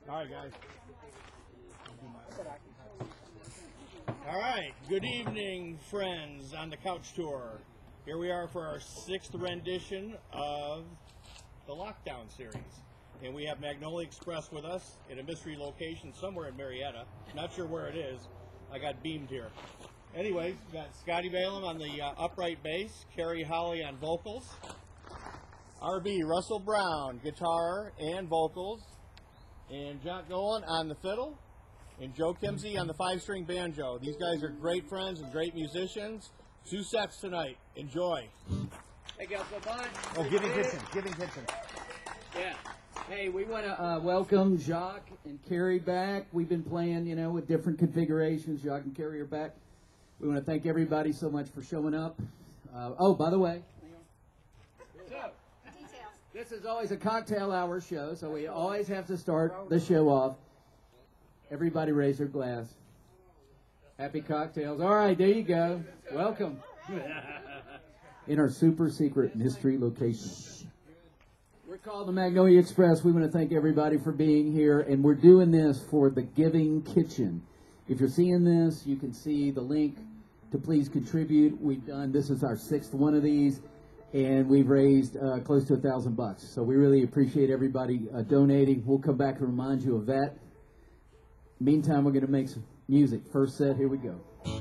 All right, guys. All right. Good evening, friends on the Couch Tour. Here we are for our 6th rendition of the Lockdown series. And we have Magnolia Express with us at a mystery location somewhere in Marietta. Not sure where it is. I got beamed here. Anyways, we got Scotty Balaam on the upright bass, Carrie Holly on vocals, RB Russell Brown, guitar and vocals, and John Golan on the fiddle, and Joe Kimsey on the 5-string banjo. These guys are great friends and great musicians. 2 sets tonight. Enjoy. Hey, guys, so fun. Oh, Giving Kitchen. Yeah. Hey, we want to welcome Jacques and Carrie back. We've been playing, with different configurations. Jacques and Carrie are back. We want to thank everybody so much for showing up. By the way, this is always a cocktail hour show, so we always have to start the show off. Everybody raise their glass. Happy cocktails. All right, there you go. Welcome. In our super secret mystery location. We're called the Magnolia Express. We want to thank everybody for being here, and we're doing this for the Giving Kitchen. If you're seeing this, you can see the link to please contribute. This is our 6th one of these, and we've raised close to $1,000. So we really appreciate everybody donating. We'll come back and remind you of that. Meantime, we're going to make some music. First set, here we go.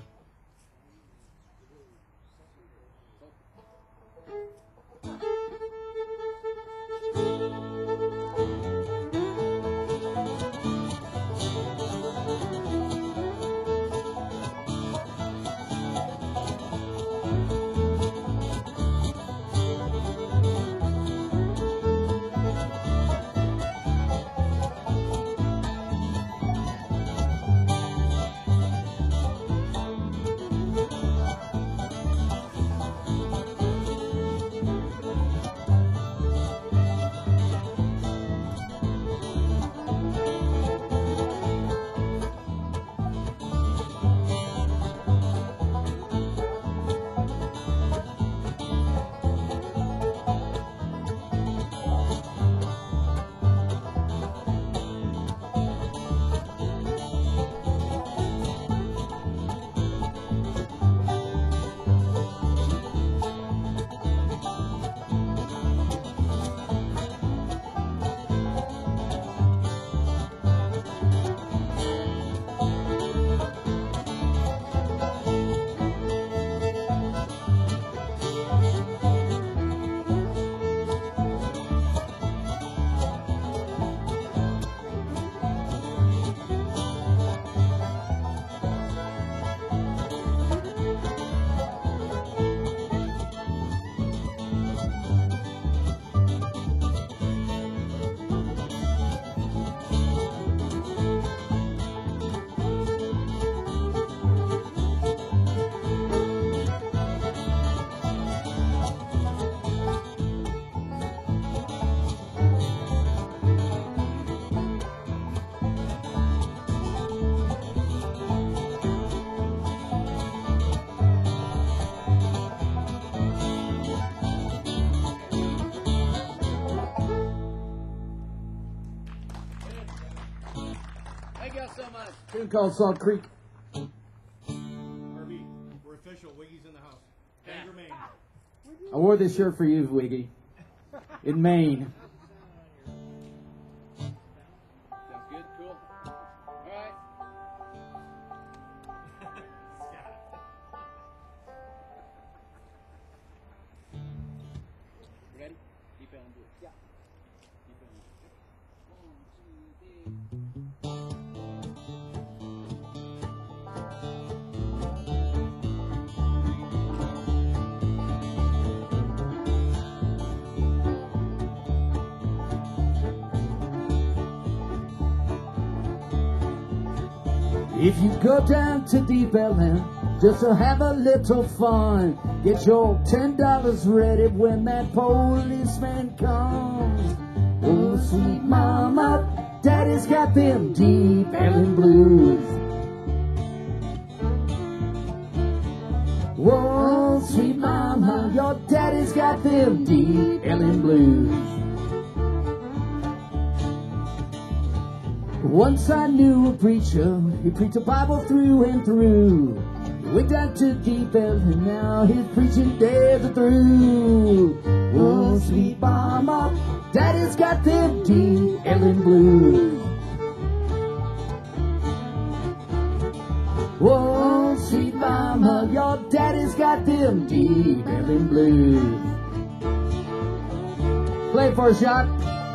Tune called Salt Creek. RB, we're official. Wiggy's in the house. Bangor, Maine. I wore this shirt for you, Wiggy. In Maine. Sounds good? Cool. All right. Ready? Deep down, do it. Yeah. Deep down. 1, 2, 3. If you go down to Deep Ellum just to have a little fun, get your $10 ready when that policeman comes. Oh, sweet mama, daddy's got them Deep Ellum blues. Whoa, sweet mama, your daddy's got them Deep Ellum blues. Once I knew a preacher, he preached the Bible through and through. He went down to Deep Ellum, and now his preaching days are through. Oh, sweet mama, daddy's got them Deep Ellum blues. Oh, sweet mama, your daddy's got them Deep Ellum blues. Play it for a shot.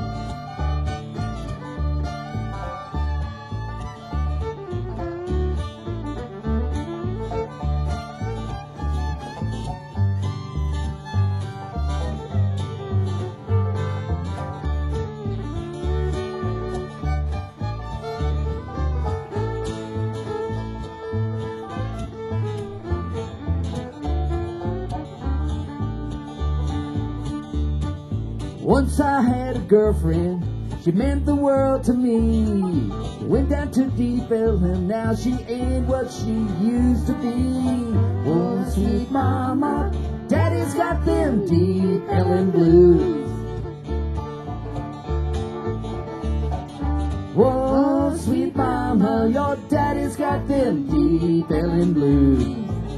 Once I had a girlfriend, she meant the world to me. Went down to Deep Ellum, now she ain't what she used to be. Oh, sweet mama, daddy's got them Deep Ellum blues. Oh, sweet mama, your daddy's got them Deep Ellum blues.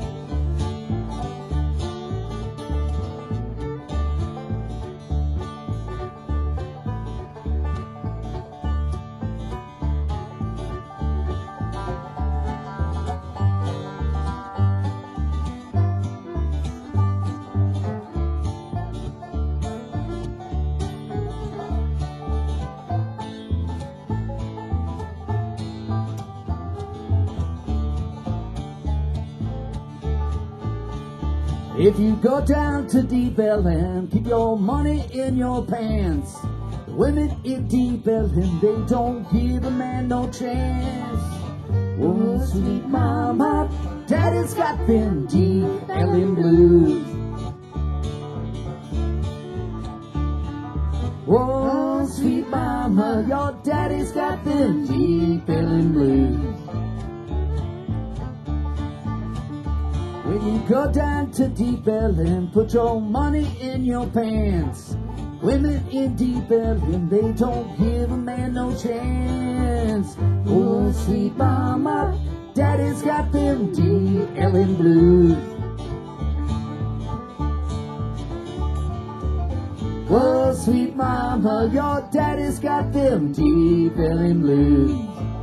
If you go down to Deep Ellum, keep your money in your pants. The women in Deep Ellum, they don't give a man no chance. Oh, sweet mama, daddy's got them Deep Ellum blues. Oh, sweet mama, your daddy's got them Deep Ellum blues. When you go down to Deep Ellum, put your money in your pants. Women in Deep Ellum, they don't give a man no chance. Oh, sweet mama, daddy's got them Deep Ellum blues. Oh, sweet mama, your daddy's got them Deep Ellum blues.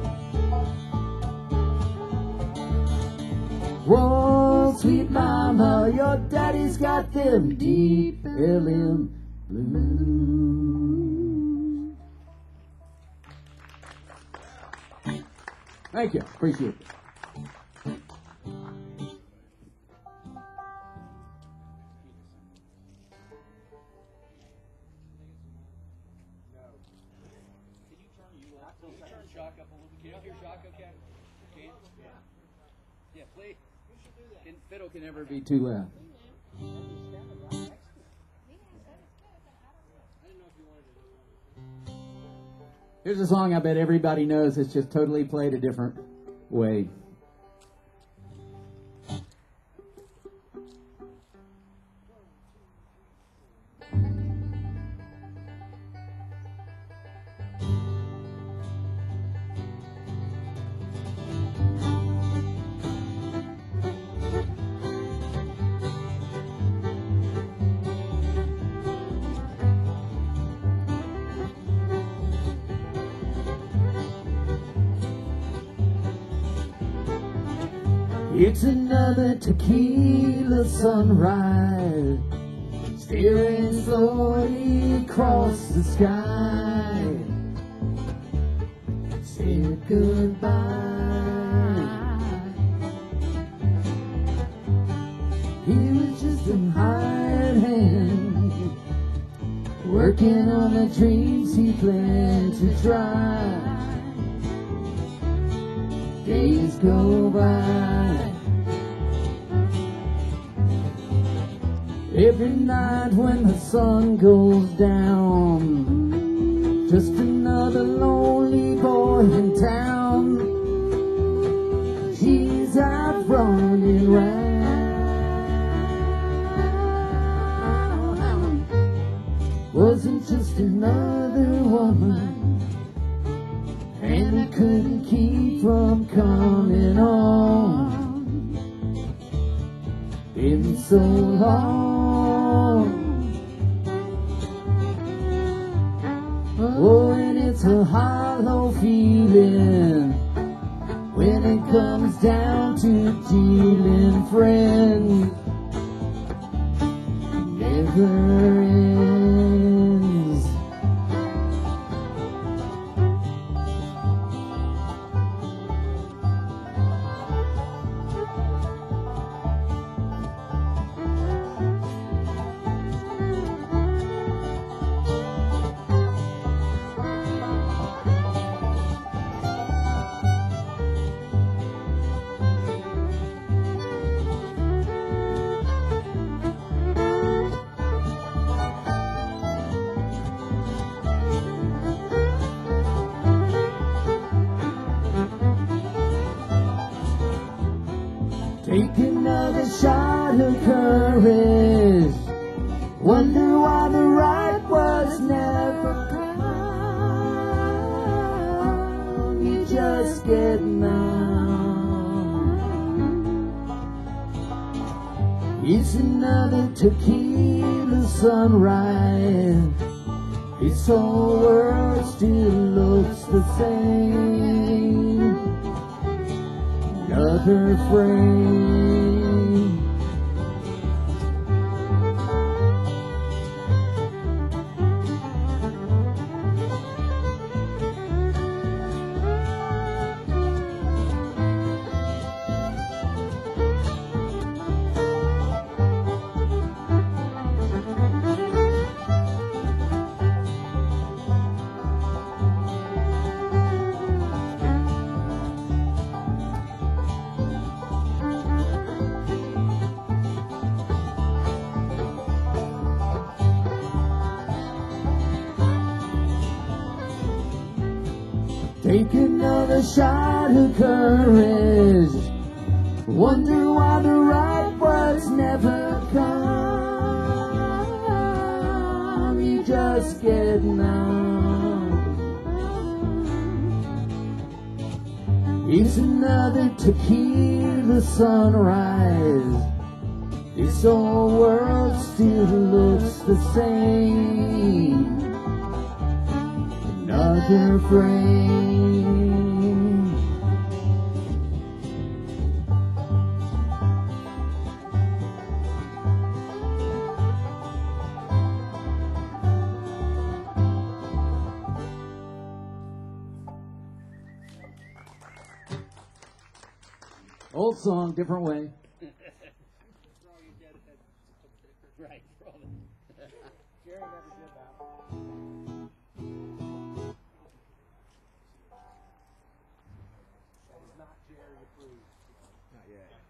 Whoa, sweet mama, your daddy's got them Deep Ellum blues. Thank you, appreciate it. Shock up a little bit. Can you hear shock okay? Can? Yeah, play. Fiddle can never be too loud. Here's a song I bet everybody knows. It's just totally played a different way. It's another tequila sunrise, steering slowly across the sky. Said goodbye. He was just a hired hand, working on the dreams he planned to try. Days go by. Every night when the sun goes down, just another lonely boy in town. She's out running round. Wasn't just another woman, and coming on. Been so long. Oh, and it's a hollow feeling when it comes down to dealing friends. Never ends. Take another shot of courage. Wonder why the right was never come. You just get numb. It's another tequila sunrise. This whole world still looks the same. Another frame. Take another shot of courage. Wonder why the right words never come. You just get numb. It's another tequila sunrise. This whole world still looks the same. Another frame. Old song, different way. Right. Jerry never did that. That is not Jerry approved. Not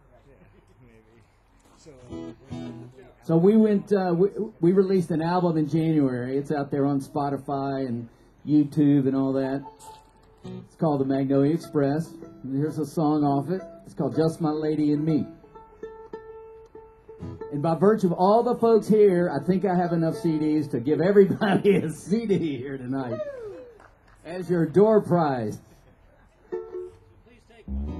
yet. Maybe. So we went. We released an album in January. It's out there on Spotify and YouTube and all that. It's called The Magnolia Express. And here's a song off it. It's called Just My Lady and Me. And by virtue of all the folks here, I think I have enough CDs to give everybody a CD here tonight as your door prize. Please take one.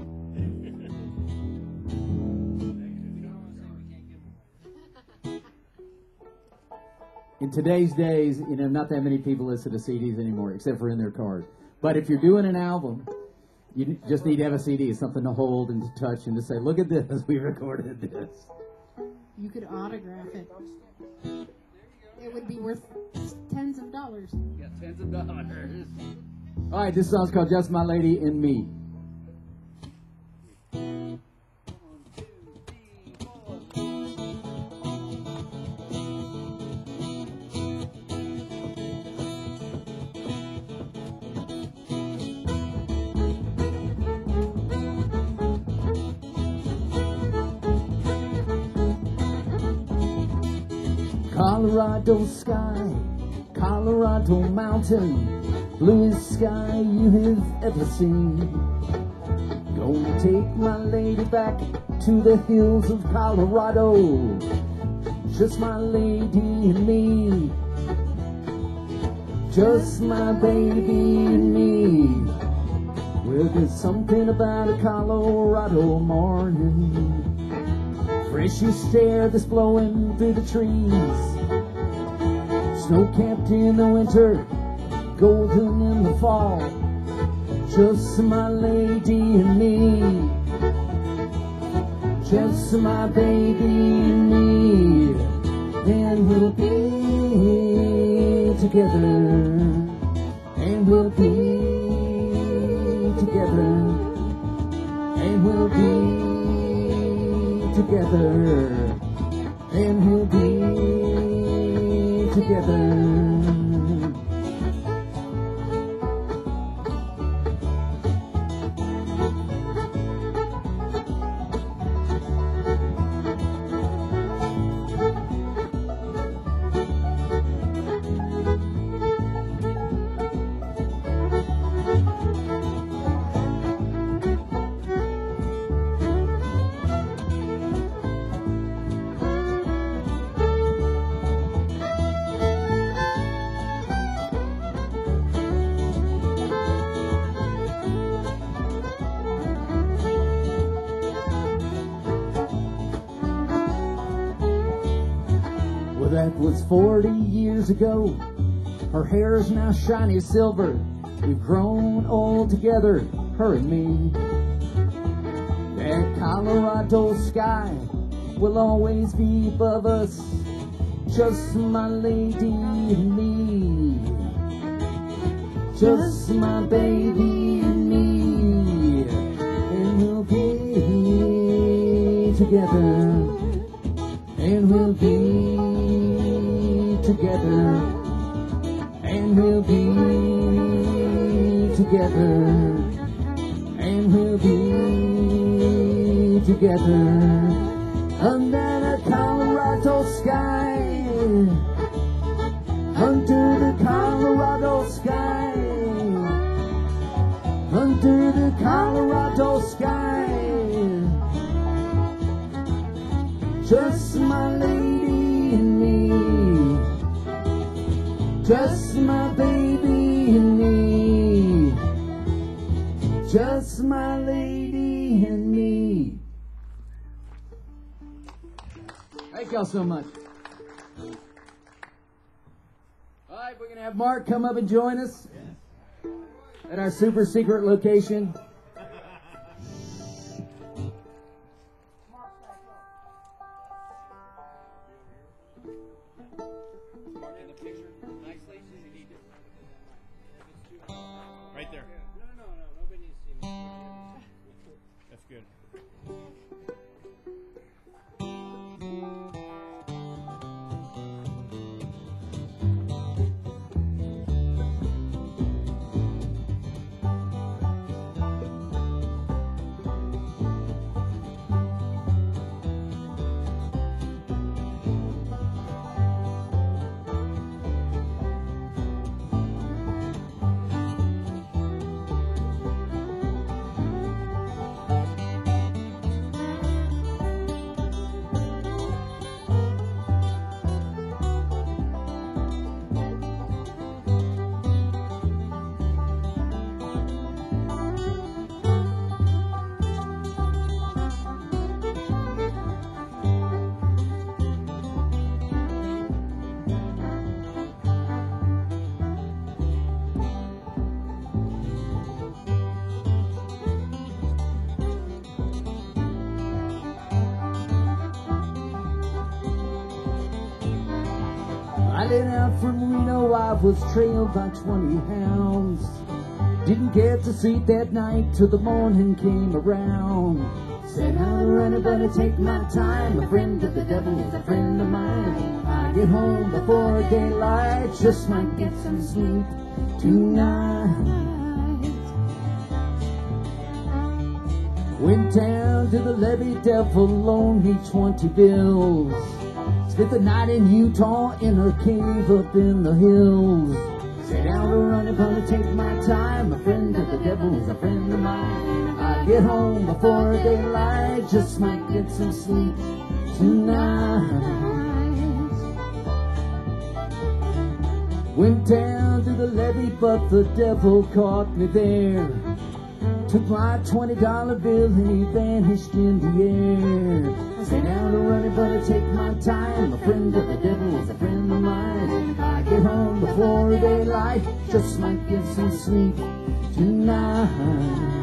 In today's days, not that many people listen to CDs anymore, except for in their cars. But if you're doing an album, you just need to have a CD, something to hold and to touch and to say, look at this, we recorded this. You could autograph it. It would be worth tens of dollars. You got tens of dollars. All right, this song's called Just My Lady and Me. 1, 2, 3, 4. Colorado sky, Colorado mountain, bluest sky you have ever seen. Gonna take my lady back to the hills of Colorado. Just my lady and me. Just my baby and me. Well, there's something about a Colorado morning, fresh east air that's blowing through the trees, snow-capped in the winter, golden in the fall, just my lady and me, just my baby and me, and we'll be together, and we'll be together, and we'll be together, and we'll be together. That was 40 years ago. Her hair's now shiny silver. We've grown old together, her and me. That Colorado sky will always be above us, just my lady and me, just my baby and me, and we'll be together, and we'll be together, and we'll be together, and we'll be together under the Colorado sky, under the Colorado sky, under the Colorado sky, just my lady and me, just my baby and me, just my lady and me. Thank y'all so much. All right, we're going to have Mark come up and join us at our super secret location. Right there. No, nobody needs to see me. That's good. Riding out from Reno, I was trailed by 20 hounds. Didn't get to sleep that night till the morning came around. Said how to run it, better take my time. A friend of the devil is a friend of mine. I get home before daylight, just might get some sleep tonight. Went down to the levee, devil loaned me 20 bills. Spent the night in Utah in a cave up in the hills. Said out to run it, gonna take my time. A friend of the devil is a friend of mine. I get home before daylight, just might get some sleep tonight. Went down to the levee, but the devil caught me there. Took my $20 bill and he vanished in the air. I sat down to run it, but I take my time. A friend of the devil is a friend of mine. I get home before daylight, just might get some sleep tonight.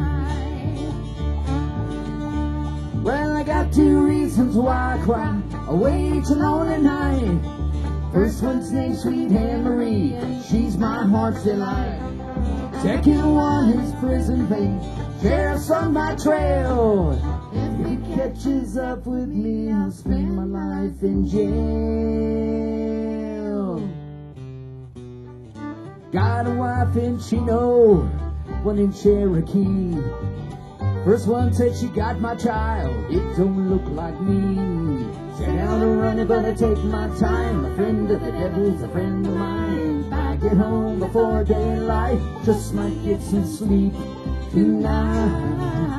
Well, I got two reasons why I cry. I wait till lonely night. First one's named Sweet Anne Marie, she's my heart's delight. Second one is prison babe, sheriff's on my trail. If he catches up with me, I'll spend my life in jail. Got a wife in Chino, one in Cherokee. First one said she got my child, it don't look like me. Sat down to run it, but I take my time. A friend of the devil's a friend of mine. I get home before daylight, just might get some sleep tonight.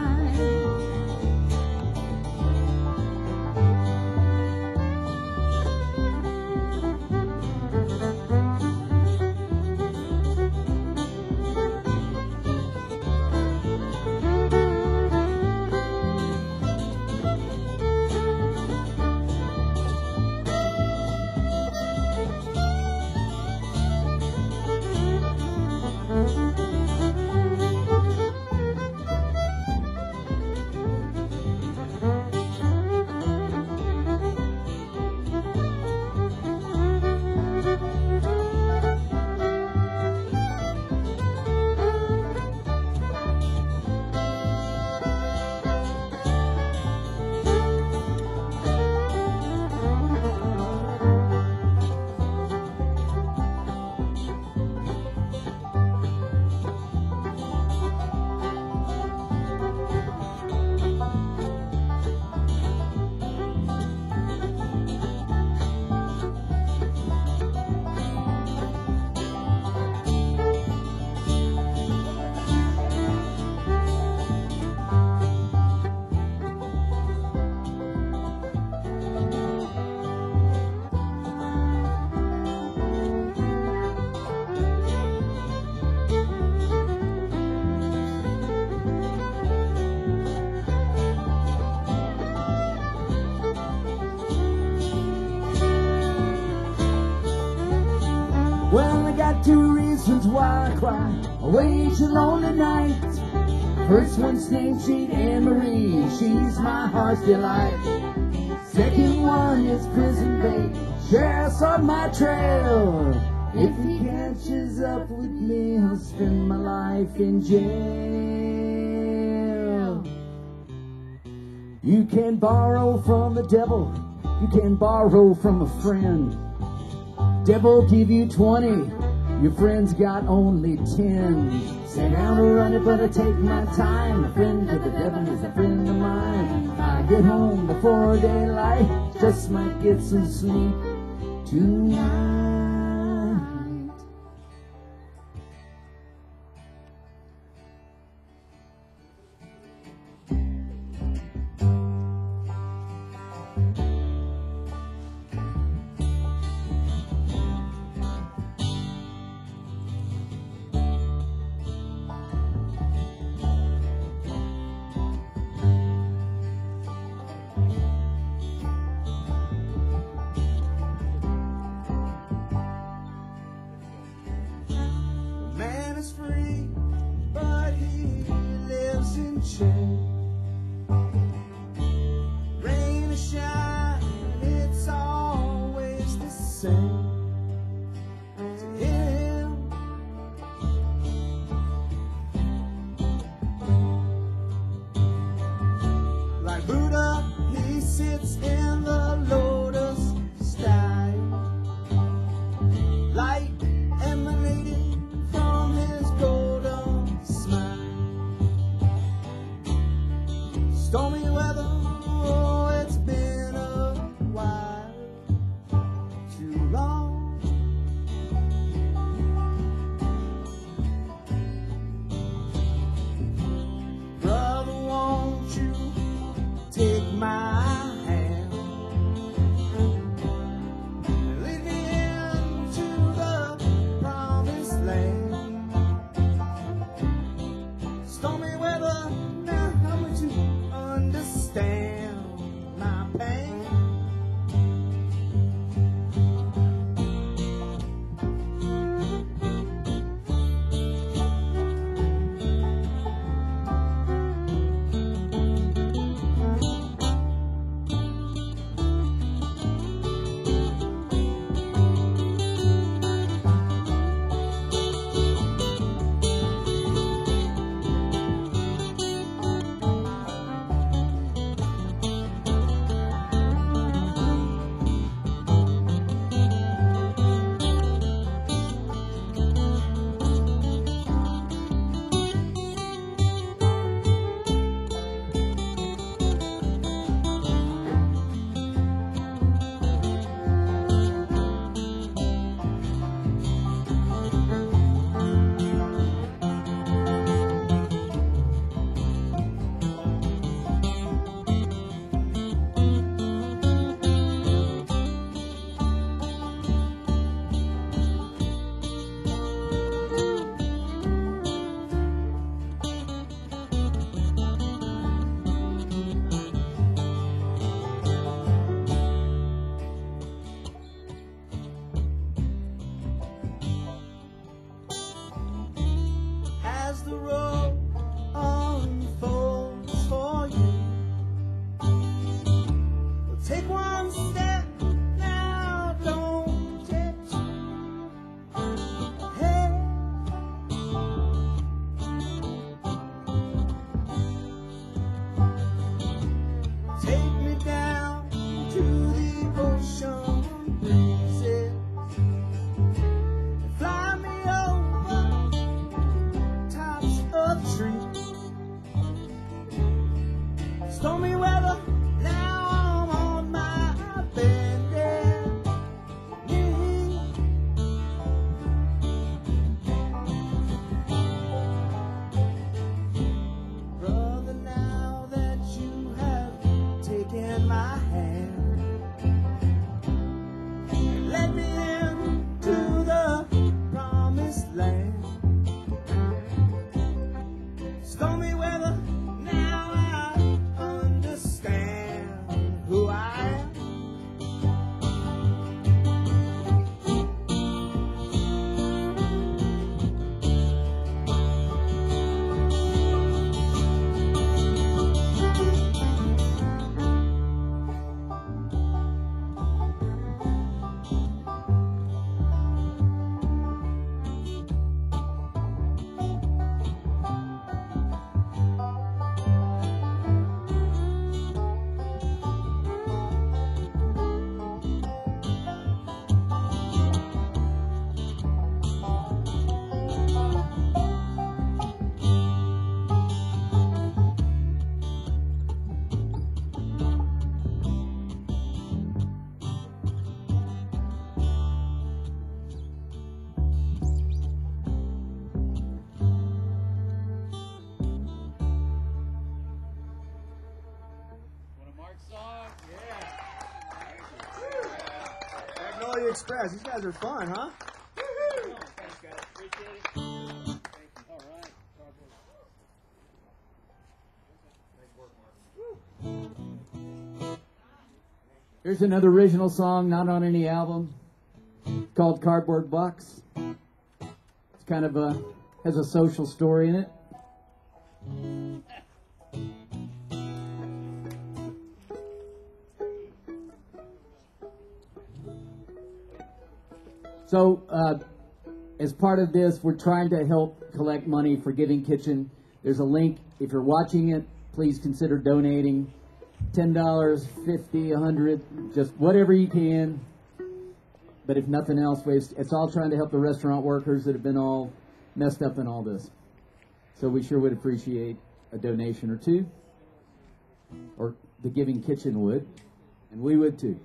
Well, I got two reasons why I cry. I wait till lonely night. First one's named Sweet Anne Marie, she's my heart's delight. Second one is prison babe, sheriff's on my trail. If he catches up with me, I'll spend my life in jail. You can borrow from the devil, you can borrow from a friend. Devil give you 20, your friend's got only 10. Sat down to run it, but I take my time. A friend of the devil is a friend of mine. I get home before daylight, just might get some sleep tonight. Free, but he lives in chains. Rain or shine, it's always the same to him. Like Buddha, he sits in the lotus sky, light emanating from his golden smile. Stormy the road unfolds for you. Take one step now, don't take two. Hey. Take me down to the ocean breezes and fly me over tops of trees. Stormy weather, now I'm on my bended knee. Brother, now that you have taken my hand and led me into the promised land. Stormy weather, now I understand who I am. One of Mark's songs. Magnolia Express, these guys are fun, huh? Thanks, guys. Appreciate it. Thank you. All right. Here's another original song, not on any album, called Cardboard Box. It's kind of has a social story in it. So, as part of this, we're trying to help collect money for Giving Kitchen. There's a link. If you're watching it, please consider donating. $10, $50, $100, just whatever you can. But if nothing else, it's all trying to help the restaurant workers that have been all messed up in all this. So we sure would appreciate a donation or two. Or the Giving Kitchen would. And we would too.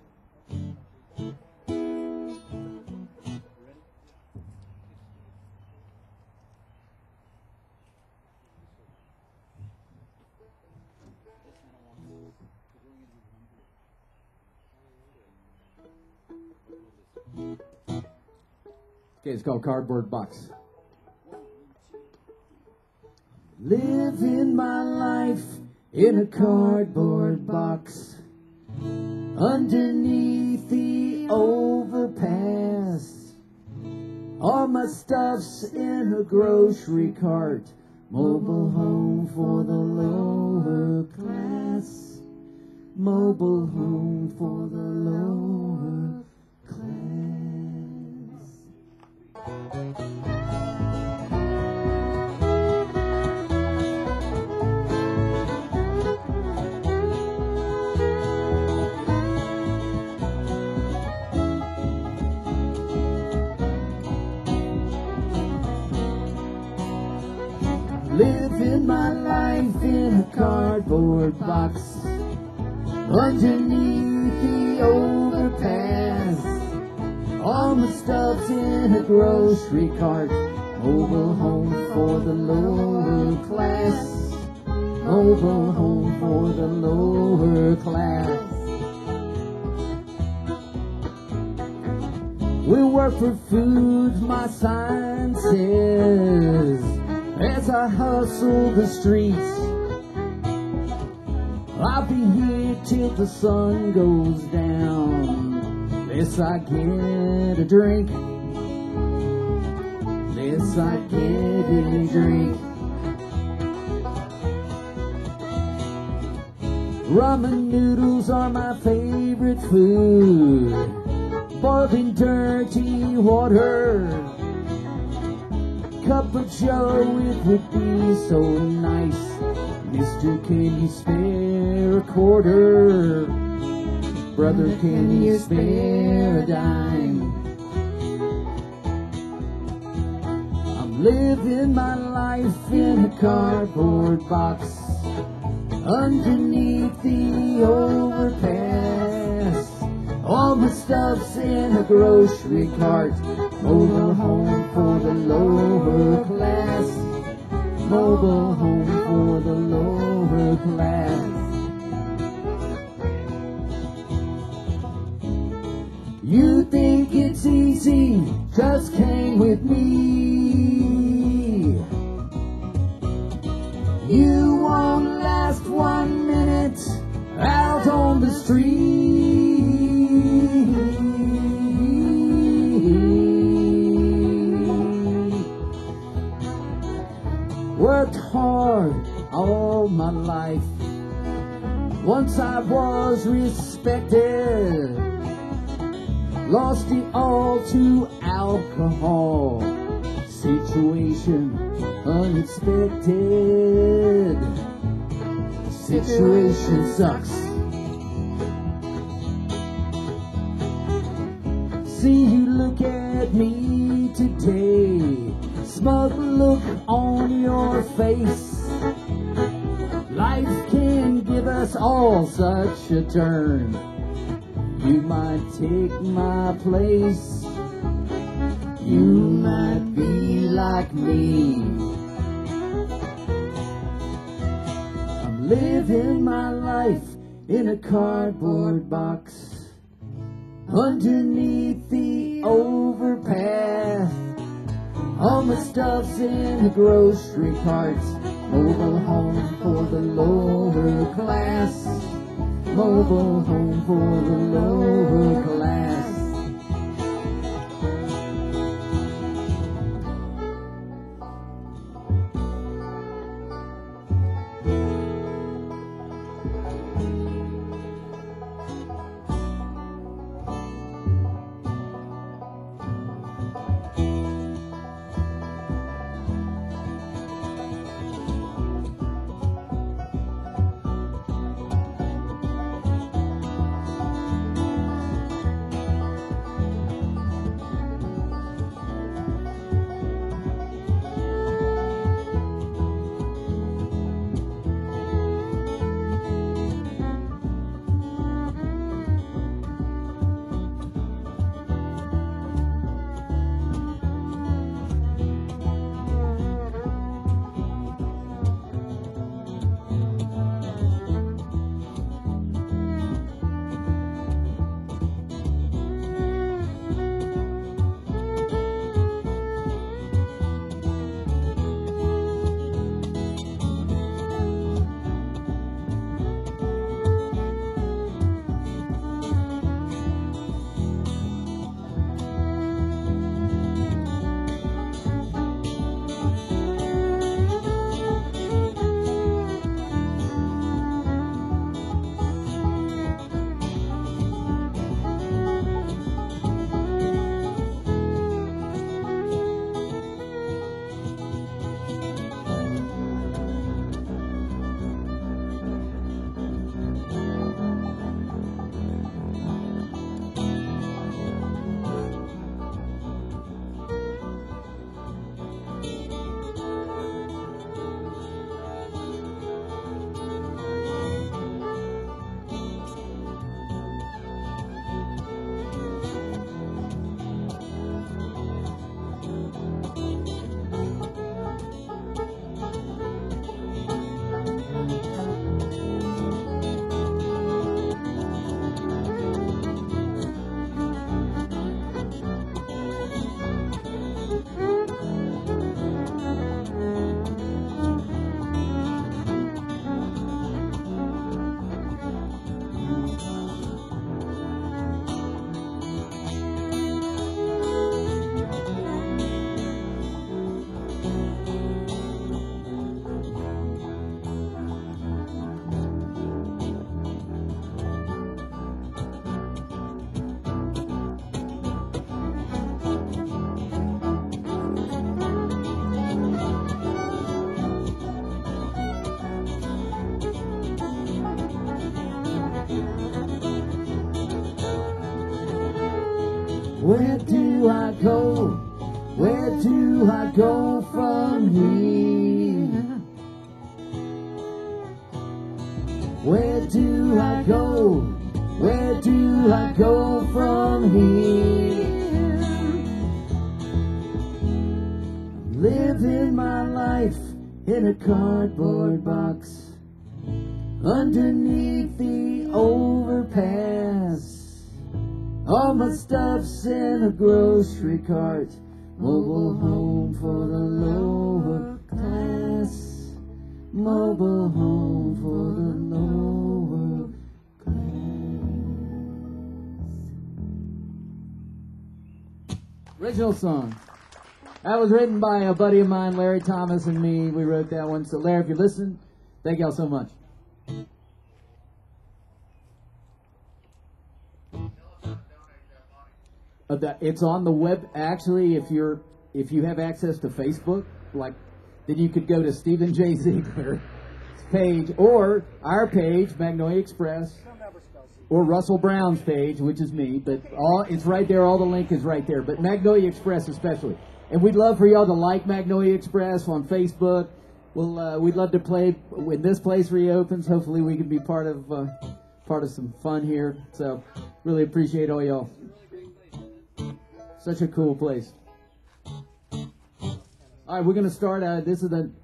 Okay, it's called Cardboard Box. Living my life in a cardboard box underneath the overpass. All my stuff's in a grocery cart, mobile home for the lower class. Mobile home for the lower class. Living my life in a cardboard box underneath the overpass. All my stuff's in a grocery cart, mobile home for the lower class. Mobile home for the lower class. We work for food, my sign says, as I hustle the streets. I'll be here till the sun goes down. Less I get a drink, less I get a drink. Ramen noodles are my favorite food. Boiled in dirty water. Cup of joe, it would be so nice. Mister, can you spare a quarter? Brother, can you spare a dime? I'm living my life in a cardboard box underneath the overpass. All my stuff's in a grocery cart. Mobile home for the lower class. Mobile home for the lower class. You think it's easy, just hang with me. You won't last 1 minute out on the street. Worked hard all my life. Once I was respected. Lost it all to alcohol. Situation unexpected. Situation sucks. See you look at me today. Smug look on your face. Life can give us all such a turn. You might take my place. You might be like me. I'm living my life in a cardboard box underneath the overpass. All my stuff's in a grocery cart. Mobile home for the lower class. Mobile home for the lower class. Where do I go? Where do I go from here? Where do I go? Where do I go from here? Living my life in a cardboard box underneath the overpass. All my stuff's in a grocery cart, mobile home for the lower class. Mobile home for the lower class. Original song. That was written by a buddy of mine, Larry Thomas, and me. We wrote that one. So, Larry, if you listen, thank y'all so much. It's on the web. Actually, if you have access to Facebook, then you could go to Stephen J. Ziegler's page or our page, Magnolia Express, or Russell Brown's page, which is me. But it's right there. All the link is right there. But Magnolia Express especially. And we'd love for y'all to like Magnolia Express on Facebook. We'd love to play when this place reopens. Hopefully, we can be part of some fun here. So, really appreciate all y'all. Such a cool place. All right, we're going to start. This is the.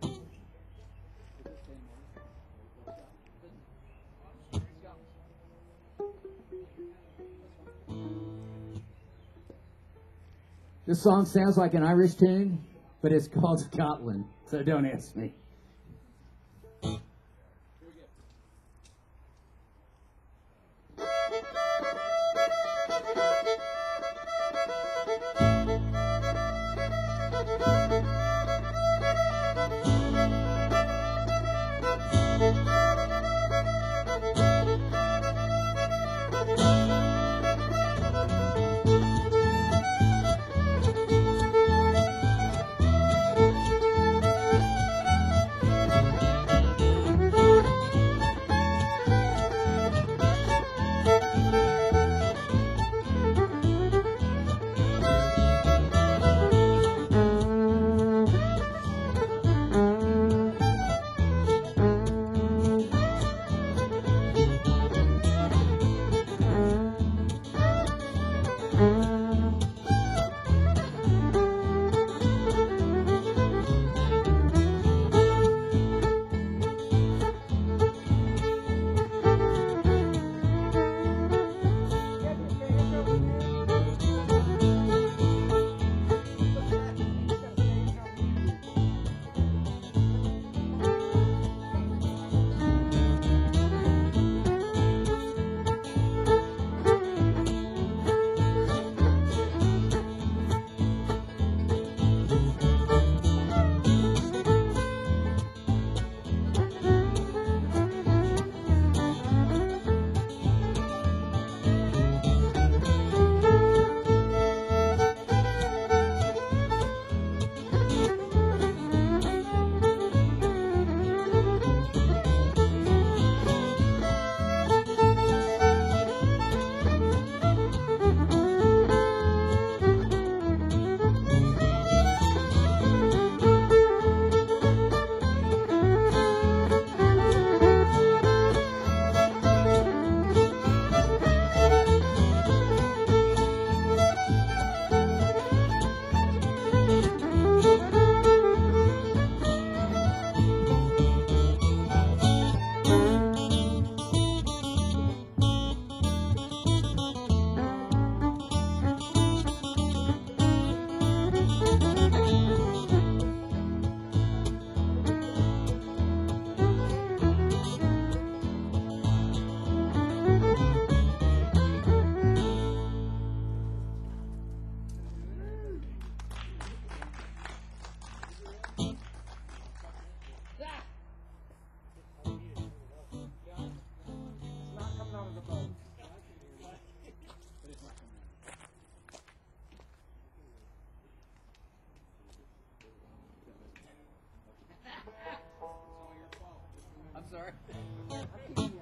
This song sounds like an Irish tune, but it's called Scotland, so don't ask me. sorry.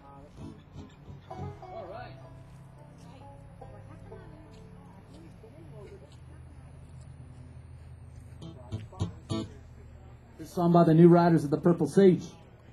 All right. song by the New Riders of the Purple Sage.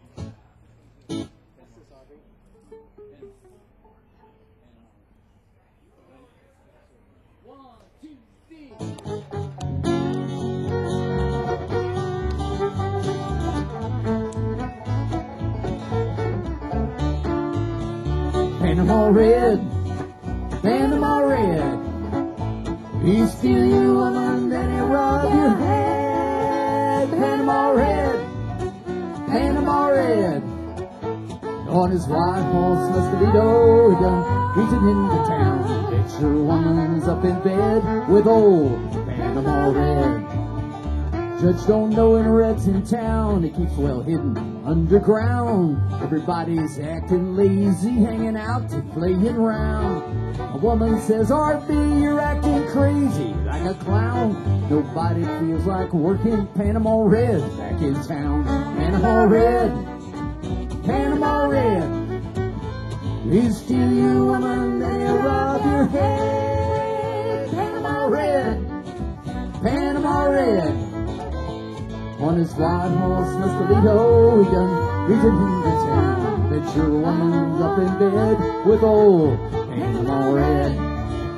Panama Red, Panama Red. He steal your woman, then he rob your head. Panama Red, Panama Red. On his white horse, Muscovito, he done cruising into town. Bet your woman's up in bed with old Panama Red. Judge don't know when Red's in town. He keeps well hidden underground. Everybody's acting lazy, hanging out to playing around. A woman says, RB, you're acting crazy like a clown. Nobody feels like working. Panama Red back in town. Panama Red, Panama Red. You steal your woman, then you rob your head. Panama Red, Panama Red. On his white horse, Muscovito, he done reason into town. Bet your woman's up in bed with old Panama Red.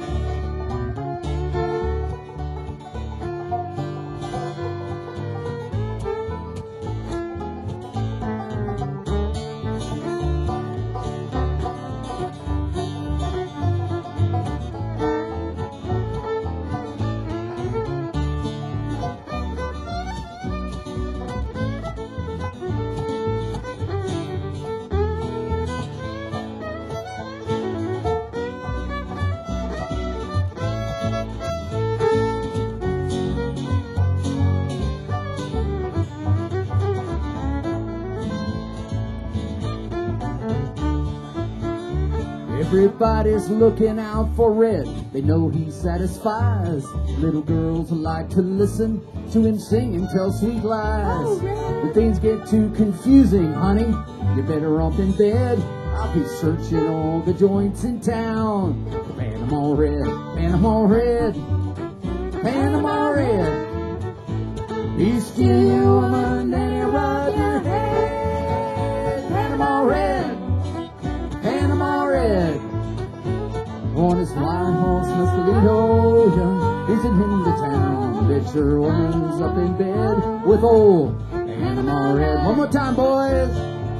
Everybody's looking out for Red. They know he satisfies. Little girls like to listen to him sing and tell sweet lies. When things get too confusing, honey, you're better off in bed. I'll be searching all the joints in town. Panama Red, Panama Red, Panama Red. He steal your woman and he rob your head. Panama Red, Panama Red. On his white horse, Muscovito, he's in into town. Bet your woman's up in bed with old Panama Red. One more time, boys.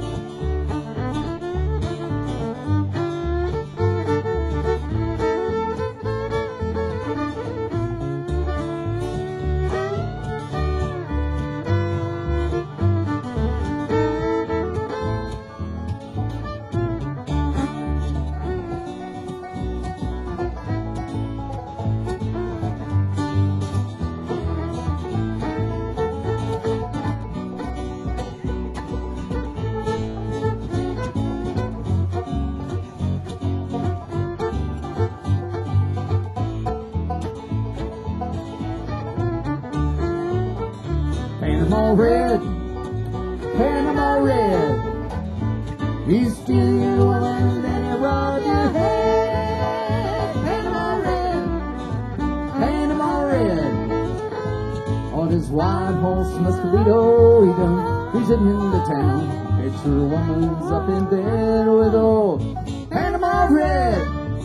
Panama Red, Panama Red. He steal your woman, then he rob your head. Panama Red, Panama Red. On his white horse, Muscovito, he done cruising into town. Bet your woman's up in bed with old Panama Red.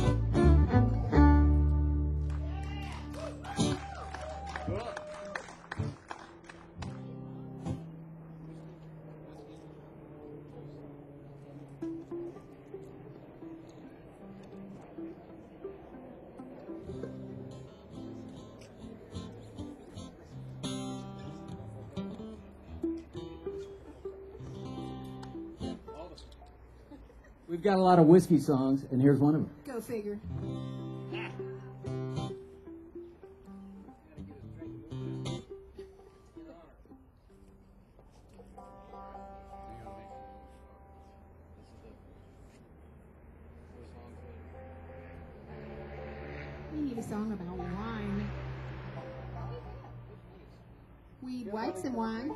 We've got a lot of whiskey songs, and here's one of them. Go figure. We need a song about wine. Weed, whites, and wine.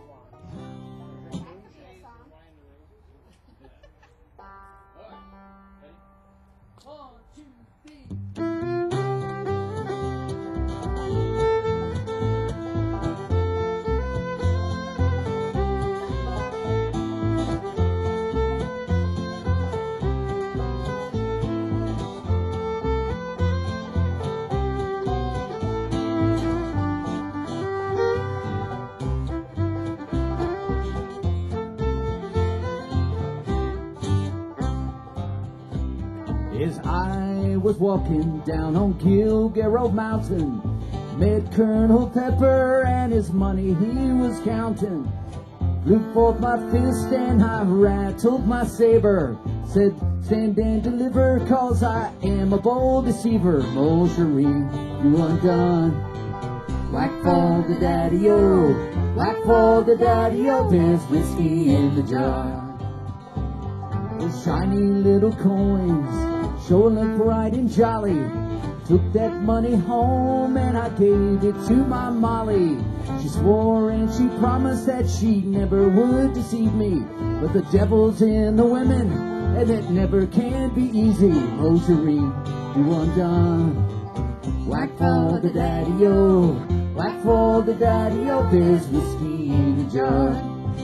As I was walking down on Gilgaro Mountain, met Colonel Pepper and his money he was counting. Blew forth my fist and I rattled my saber. Said, stand and deliver, cause I am a bold deceiver. Moshery, you undone. Whack for the daddy-o, whack for the daddy-o, there's whiskey in the jar. Those shiny little coins, sure look bright and jolly. Took that money home and I gave it to my Molly. She swore and she promised that she never would deceive me. But the devil's in the women, and it never can be easy. Rosary, you undone. Whack for the daddy-o, whack for the daddy-o, there's whiskey in the jar.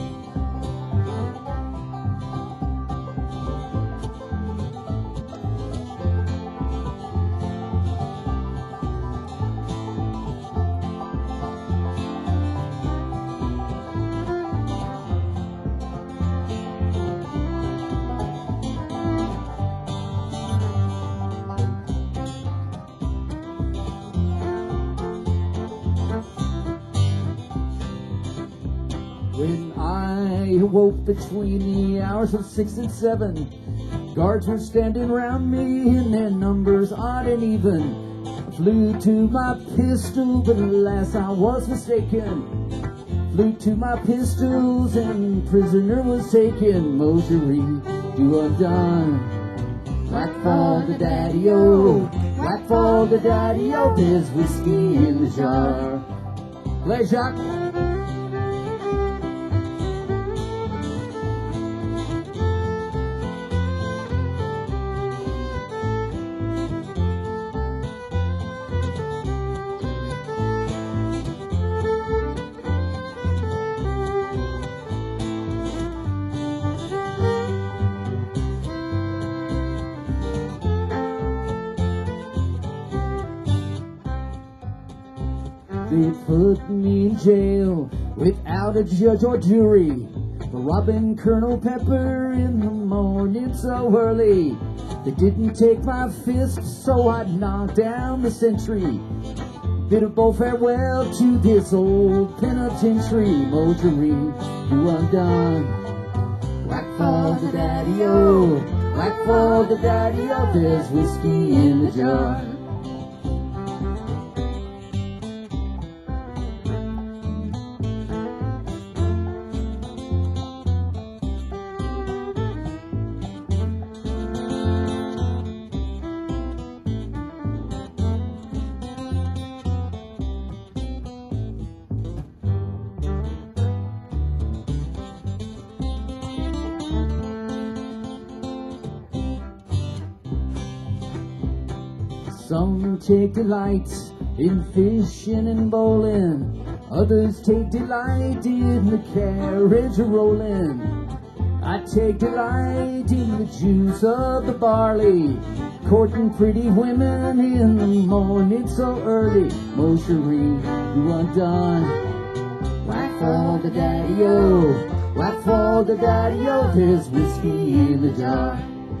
When I awoke between the hours of 6 and 7, guards were standing round me in their numbers odd and even. I flew to my pistol, but alas I was mistaken. Flew to my pistols and prisoner was taken. Moshery, you undone. Whack for the daddy-o, whack for the daddy-o, there's whiskey in the jar. Play, Jacques. They put me in jail without a judge or jury for robbing Colonel Pepper in the morning so early. They didn't take my fist, so I knocked down the sentry. Bid a bold farewell to this old penitentiary. Moshery, you undone. Whack for the daddy-o, whack for the daddy-o, there's whiskey in the jar. Some take delight in fishing and bowling, others take delight in the carriage rolling. I take delight in the juice of the barley, courting pretty women in the morning so early. Moshery, you undone. Whack for the daddy-o, whack for the daddy-o, there's whiskey in the jar.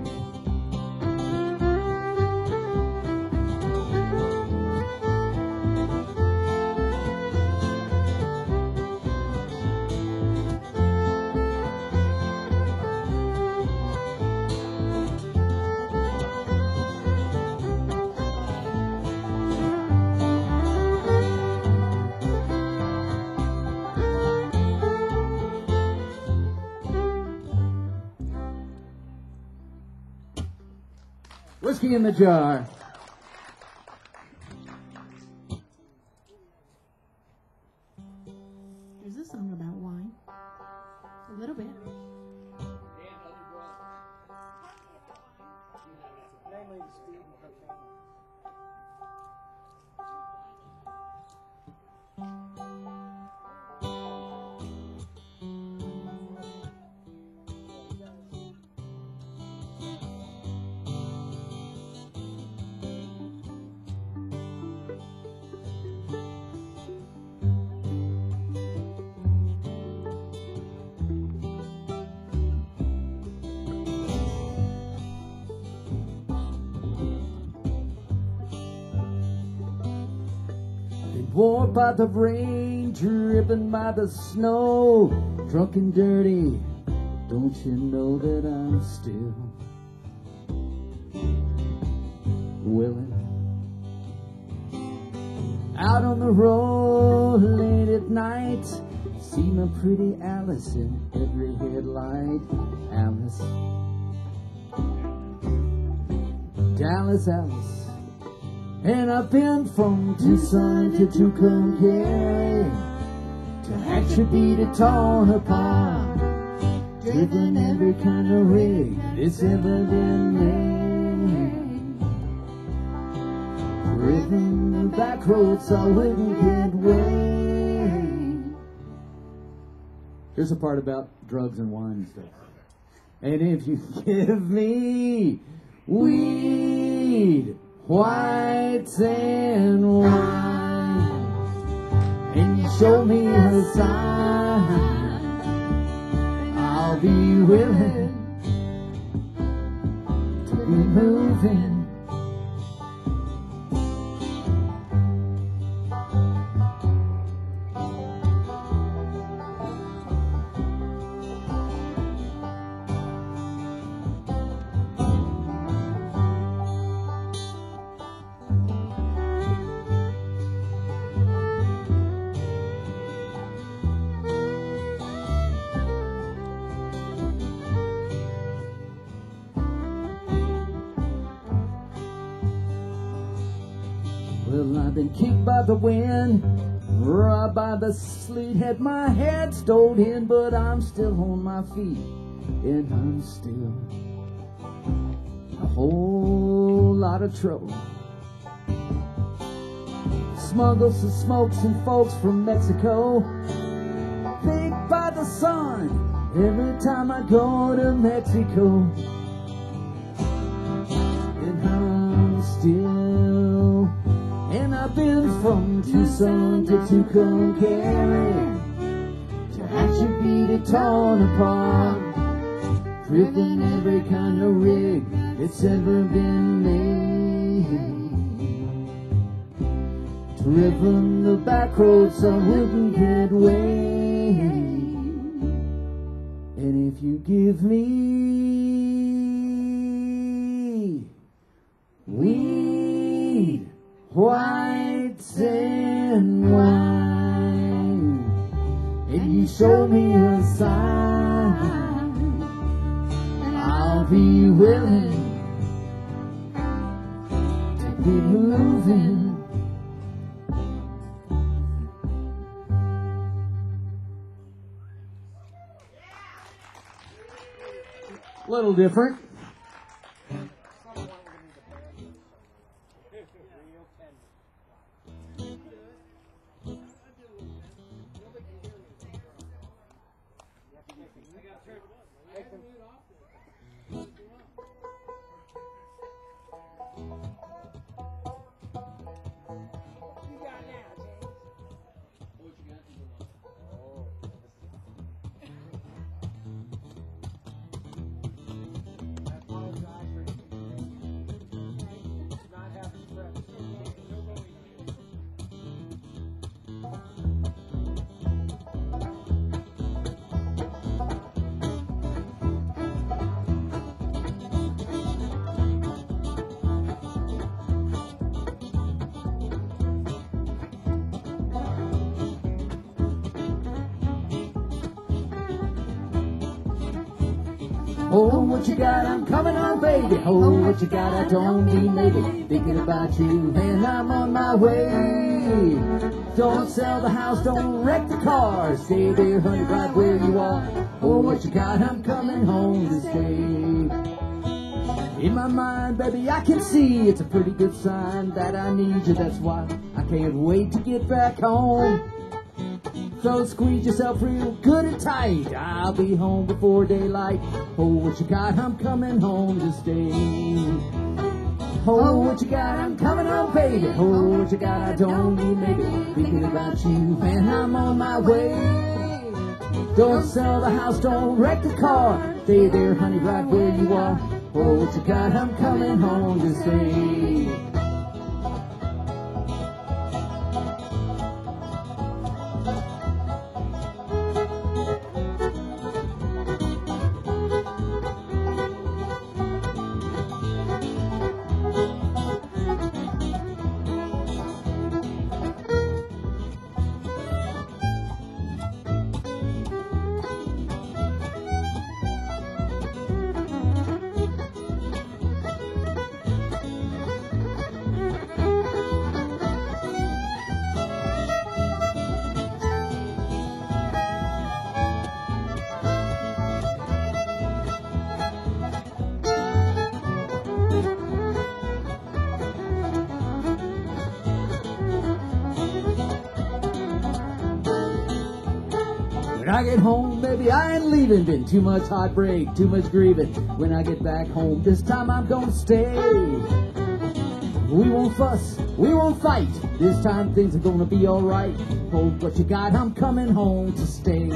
Whiskey in the jar. There's a song about wine. A little bit. warped by the rain, driven by the snow, drunk and dirty. Don't you know that I'm still willing? Out on the road late at night, see my pretty Alice in every headlight. Alice, Dallas, Alice. And I've been from Tucson to Tucumcari, to Hatchabee to Tonopah, driven every kind of rig that's ever been made, driven the back roads I wouldn't get away. Here's a part about drugs and wine and stuff. And if you give me weed, whites and wine, and you show me a sign, I'll be willing to be moving. Well, I've been kicked by the wind, robbed by the sleet, had my head stowed in, but I'm still on my feet, and I'm still a whole lot of trouble. Smuggle some smokes and folks from Mexico, baked by the sun every time I go to Mexico, and I'm still. And I've been from Tucson to Tucumcari, to Hatchabee to Tonopah, driven every kind of rig that's ever been made, driven the back roads I wouldn't get away. And if you give me weed, whites and wine, and you show me a sign, I'll be willing to be moving. A little different. Oh, what you got, I'm coming home, baby. Oh, what you got, I don't need maybe. Thinking about you, and I'm on my way. Don't sell the house, don't wreck the car. Stay there, honey, right where you are. Oh, what you got, I'm coming home to stay. In my mind, baby, I can see it's a pretty good sign that I need you. That's why I can't wait to get back home. So squeeze yourself real good and tight. I'll be home before daylight. Oh, what you got? I'm coming home to stay. Oh, what you got? I'm coming home, baby. Oh, what you got? I don't need maybe. Thinking about you, and I'm on my way. Don't sell the house, don't wreck the car. Stay there, honey, right where you are. Oh, what you got? I'm coming home to stay. I get home, baby, I ain't leaving. Been too much heartbreak, too much grieving. When I get back home, this time I'm gonna stay. We won't fuss, we won't fight. This time things are gonna be alright. Hold what you got, I'm coming home to stay.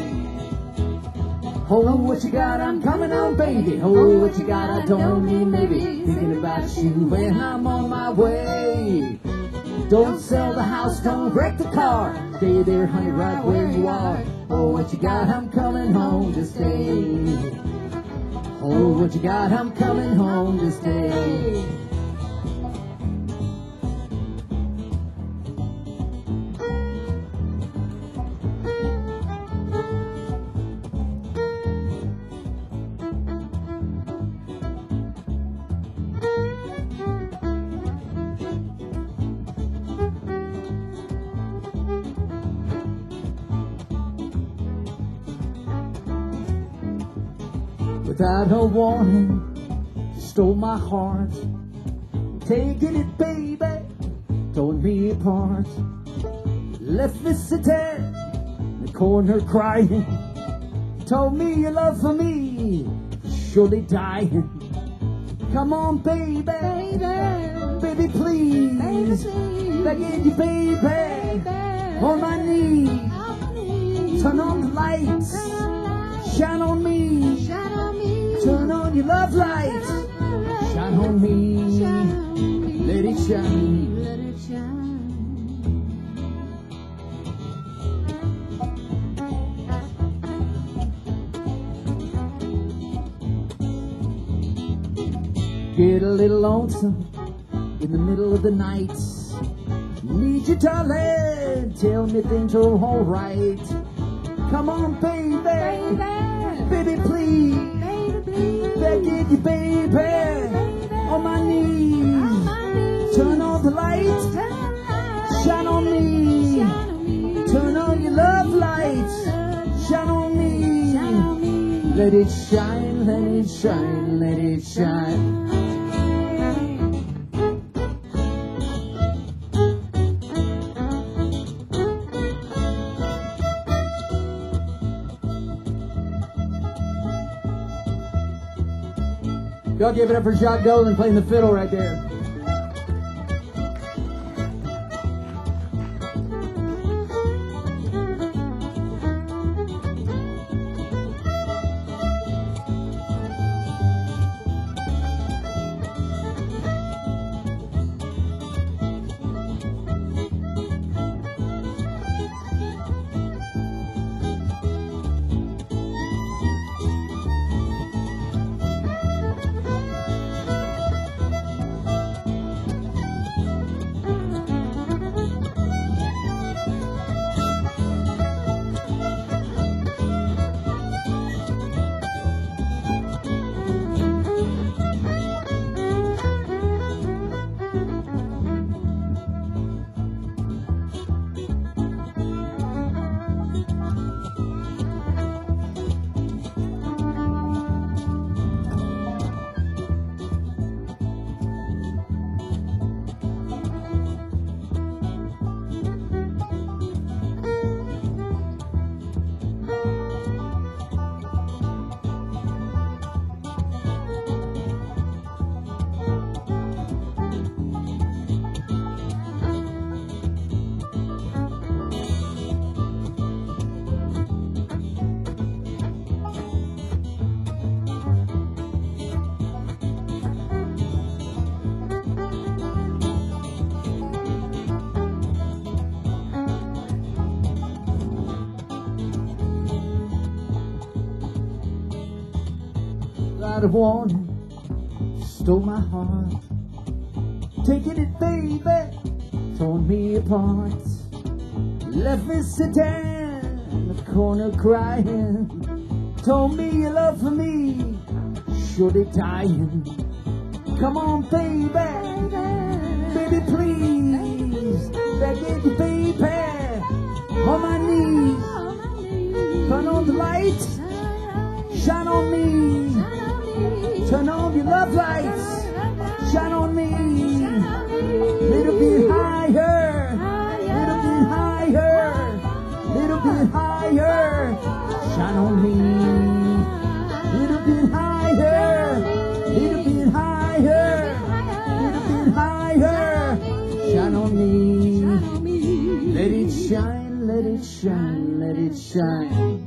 Hold what you got, I'm coming home, baby. Hold what you got, I don't mean maybe. Thinking about you when I'm on my way. Don't sell the house, don't wreck the car. Stay there, honey, right where you are. Hold what you got, I'm coming home to stay. Hold what you got, I'm coming home to stay. Without a warning, you stole my heart. Taking it, baby, torn me apart. Left me sitting in the corner crying. Told me your love for me surely dying. Come on, baby, baby, please. Begging you, baby, on my knees. Turn on the lights, shine on me. Turn on your love light, shine on me, let it shine. Get a little lonesome in the middle of the night. Need you, darling, tell me things are alright. Come on, baby, baby, please. Begging you, baby, on my knees. Turn on the lights, shine on me. Turn on your love lights, shine on me. Let it shine, let it shine, let it shine. Y'all give it up for Jacques Dolan playing the fiddle right there. Without a warning, stole my heart. Taking it, baby, torn me apart. Left me sitting in the corner crying. Told me your love for me surely dying. Come on, baby, baby, please. Begging you, baby, on my knees. Turn on the lights, shine on me. Turn on your love lights, shine on me. Little bit higher, little bit higher, little bit higher. shine on me. Little bit higher, little bit higher, little bit higher, shine on me. Let it shine, let it shine, let it shine.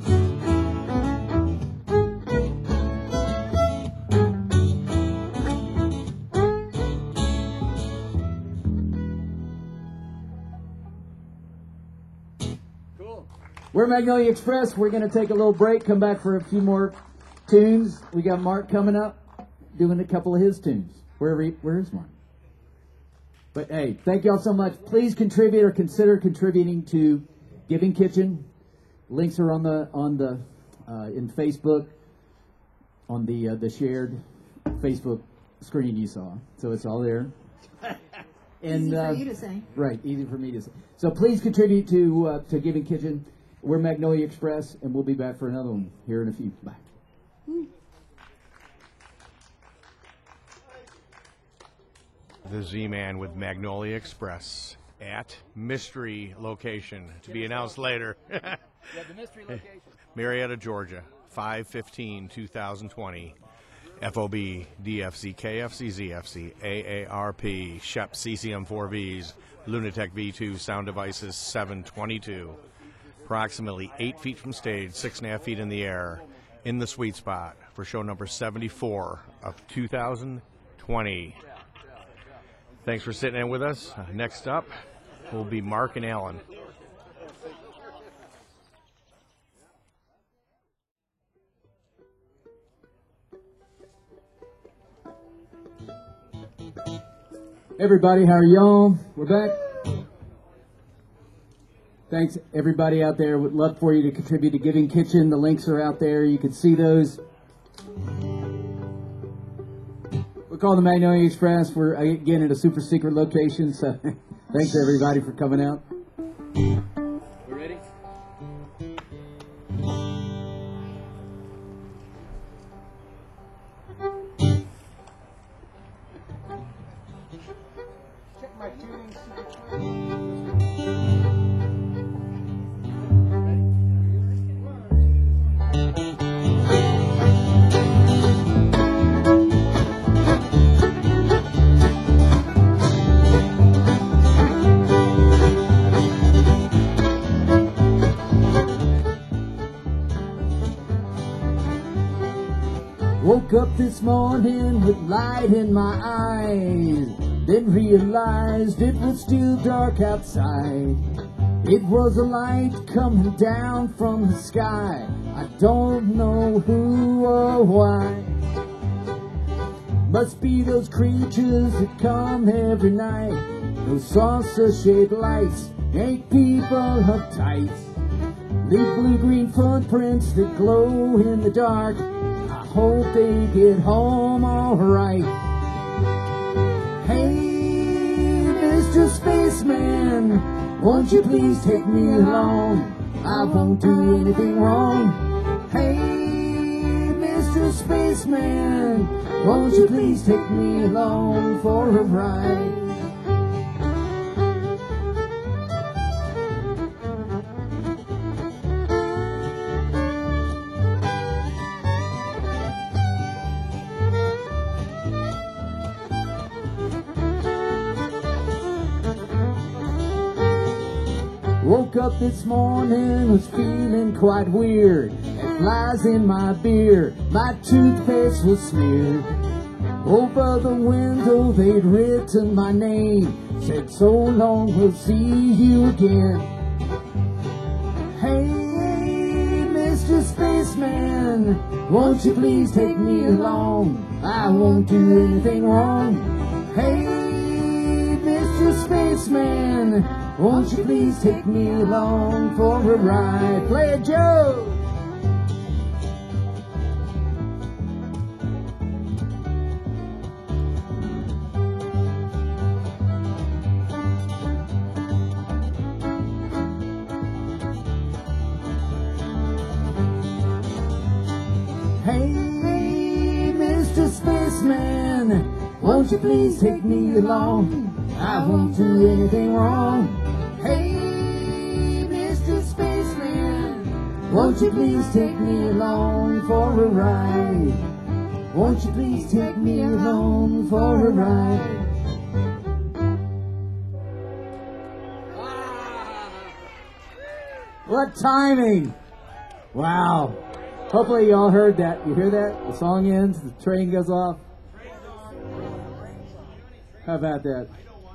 Cool. We're Magnolia Express. We're going to take a little break, come back for a few more tunes. We got Mark coming up, doing a couple of his tunes. Where is Mark? But hey, thank y'all so much. Please contribute or consider contributing to Giving Kitchen. Links are on the in Facebook, on the shared Facebook screen you saw. So it's all there. And, Easy for you to say. Right, easy for me to say. So please contribute to Giving Kitchen. We're Magnolia Express, and we'll be back for another one here in a few. Bye. The Z-Man with Magnolia Express at mystery location to be announced later. Yeah, the mystery location. Marietta, Georgia, 5/15/2020. FOB, DFC, KFC, ZFC, AARP, SHEP, CCM4Vs, Lunatech V2, sound devices 722. Approximately 8 feet from stage, 6.5 feet in the air, in the sweet spot for show number 74 of 2020. Thanks for sitting in with us. Next up will be Mark and Alan. Everybody, how are y'all? We're back. Thanks, everybody out there. Would love for you to contribute to Giving Kitchen. The links are out there. You can see those. We're called the Magnolia Express. We're, again, at a super secret location, so thanks, everybody, for coming out. We ready? Check my tunes. Woke up this morning with light in my eyes, then realized it was still dark outside. It was a light coming down from the sky. I don't know who or why. Must be those creatures that come every night. Those saucer-shaped lights make people uptight. Leave blue-green footprints that glow in the dark. I hope they get home alright. Hey, Mr. Spaceman, won't you please take me along? I won't do anything wrong. Hey, Mr. Spaceman, won't you please take me along for a ride? Woke up this morning, was feeling quite weird. Had flies in my beer, my toothpaste was smeared. Over the window they'd written my name, said so long, we'll see you again. Hey, Mr. Spaceman, won't you please take me along? I won't do anything wrong. Hey, Mr. Spaceman, won't you please take me along for a ride? Play it, Joe! Hey, Mr. Spaceman, won't you please take me along? I won't do anything wrong. Hey, Mr. Spaceman, Won't you please take me along for a ride? Won't you please take me along for a ride? What timing! Wow. Hopefully y'all heard that. You hear that? The song ends, the train goes off. How about that?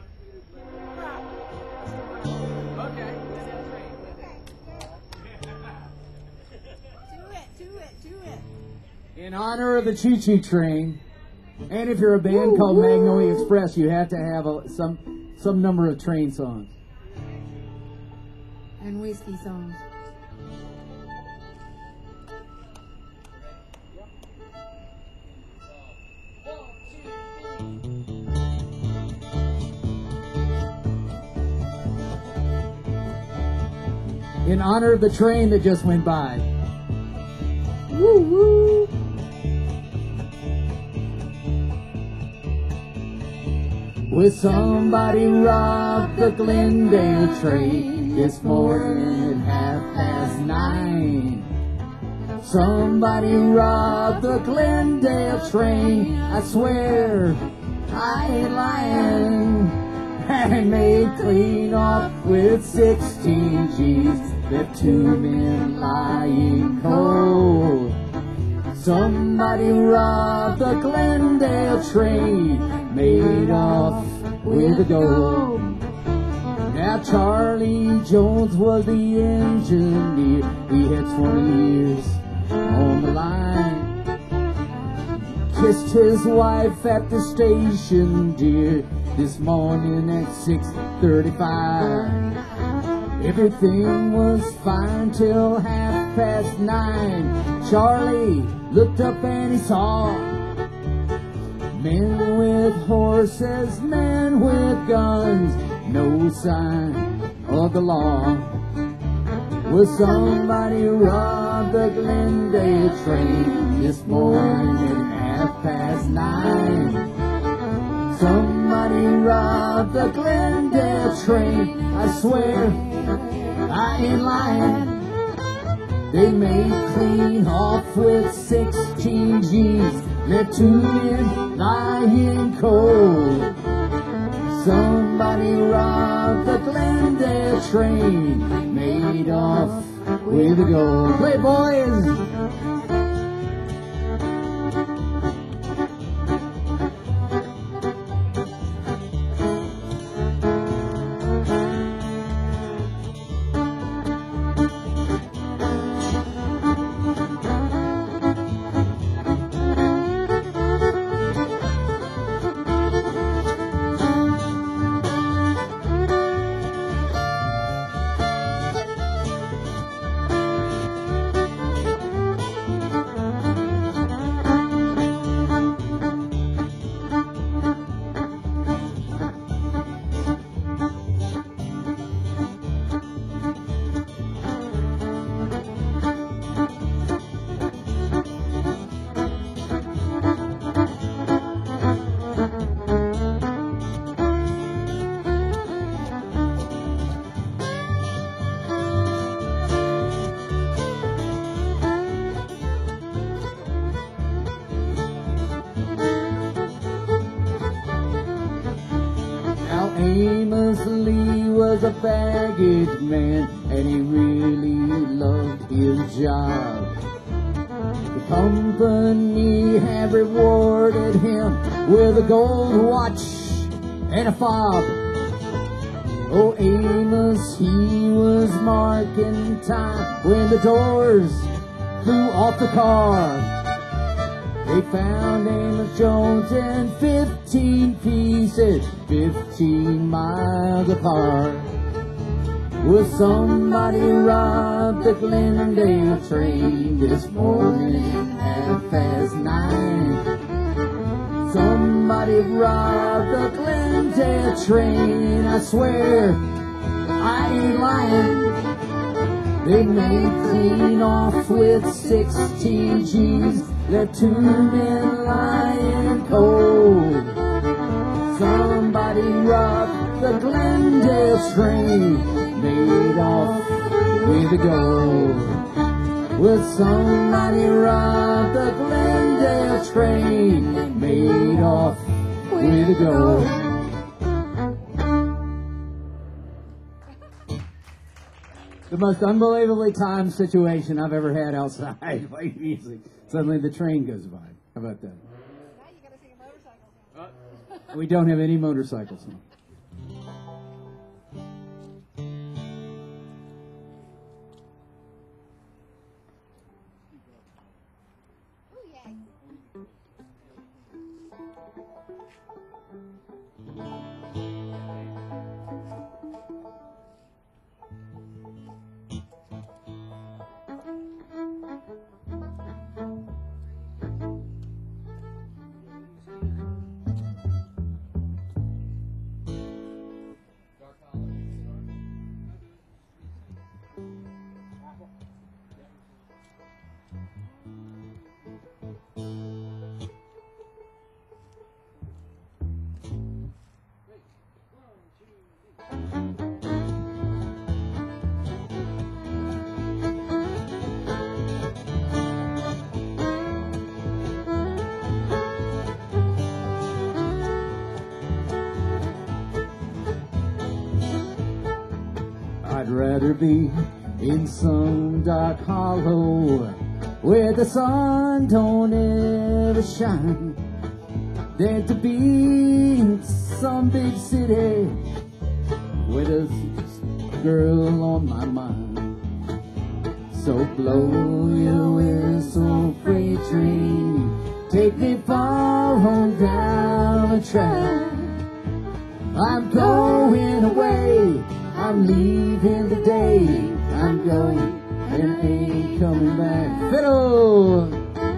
Do it. In honor of the Choo Choo Train, and if you're a band called Magnolia Express, you have to have some number of train songs. And whiskey songs. In honor of the train that just went by. Woo woo! Will somebody rob the Glendale train this morning at 9:30? Somebody robbed the Glendale train. I swear I ain't lying. And made clean off with 16 G's. Left 2 men lying cold. Somebody robbed the Glendale train. Made off with the gold. Now Charlie Jones was the engineer. He had 20 years on the line. Kissed his wife at the station, dear, this morning at 6:35. Everything was fine till 9:30. Charlie looked up and he saw men with horses, men with guns, no sign of the law. Will somebody rob the Glendale train this morning at 9:30? Somebody robbed the Glendale train. I swear I ain't lying. They made clean off with 16 G's. Left 2 men lying cold. Somebody robbed the Glendale train. Made off with the gold. Play, boys! Amos Lee was a baggage man, and he really loved his job. The company had rewarded him with a gold watch and a fob. Oh, Amos, he was marking time when the doors flew off the car. They found Amos Jones in 15 pieces, 15 miles apart. Will somebody rob the Glendale train this morning at 9:30? Somebody robbed the Glendale train. I swear I ain't lying. They made clean off with 16 G's. Left 2 men lying cold. Somebody robbed the Glendale train. Made off with the gold. Will somebody rob the Glendale train and made off with a gold? The most unbelievably timed situation I've ever had outside playing music. Suddenly the train goes by. How about that? Now you gotta sing a motorcycle song. We don't have any motorcycles now. Ooh, yeah. I'd rather be in some dark hollow where the sun don't ever shine than to be in some big city with a girl on my mind. So blow your whistle, freight train, take me far on down the track. I'm going away, I'm leaving today, I'm going and ain't coming back. Fiddle!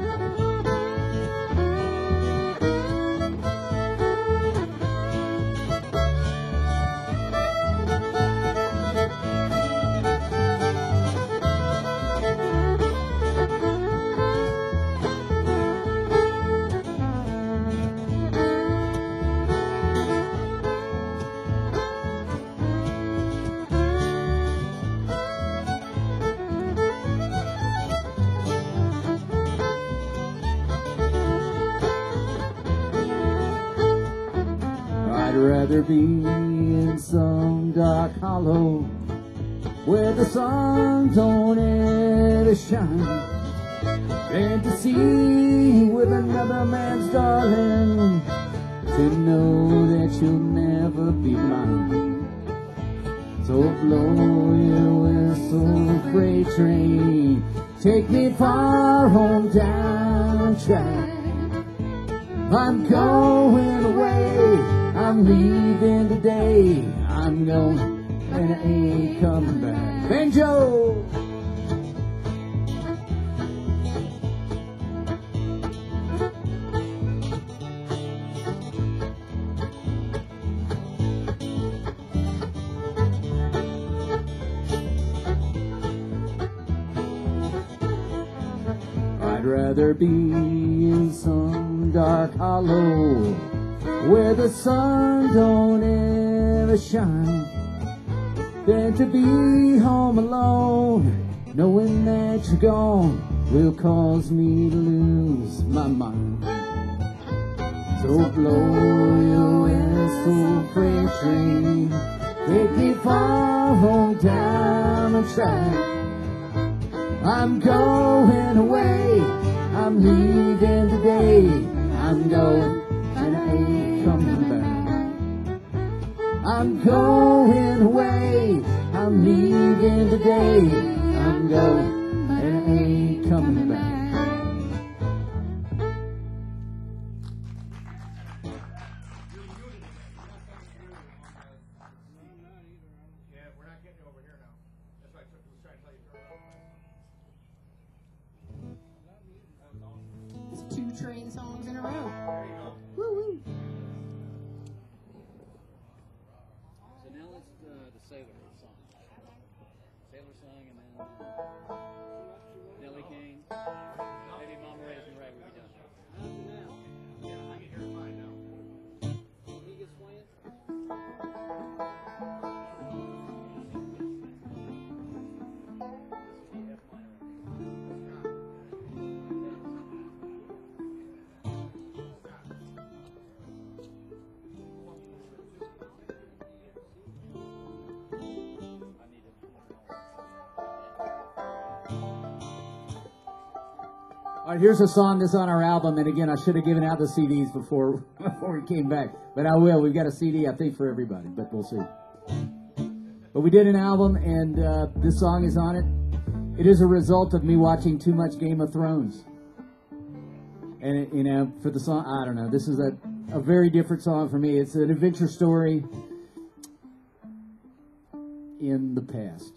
I'd rather be in some dark hollow where the sun don't ever shine than to see with another man's darling, to know that you'll never be mine. So blow your whistle, freight train, take me far on down the track. I'm going away, I'm leaving today, I'm going and I ain't coming back. Banjo! I'd rather be in some dark hollow where the sun don't ever shine than to be home alone, knowing that you're gone will cause me to lose my mind. So blow your whistle, freight train, take me far home down the track. I'm going away, I'm leaving today, I'm going and I ain't coming back. I'm going away, I'm leaving today, I'm going and I ain't coming back. Yeah, we're not getting over here now. That's why I was trying to tell you to turn it off. It's 2 train songs in a row. There you go. Woo woo. So now let's the Sailor song. Sailor song and then Nellie King. Maybe Mama Ray's and Ray will be done. Yeah, I can hear mine now. When he gets playing, this is the F minor. All right, here's a song that's on our album, and again, I should have given out the CDs before we came back, but I will. We've got a CD, I think, for everybody, but we'll see. But we did an album, and this song is on it. It is a result of me watching too much Game of Thrones. And, for the song, I don't know, this is a very different song for me. It's an adventure story in the past.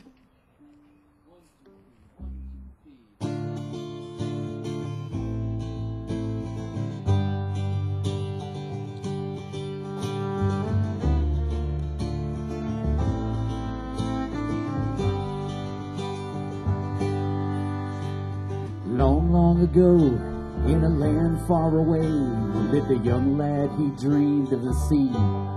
Long, long ago, in a land far away, lived a young lad, he dreamed of the sea.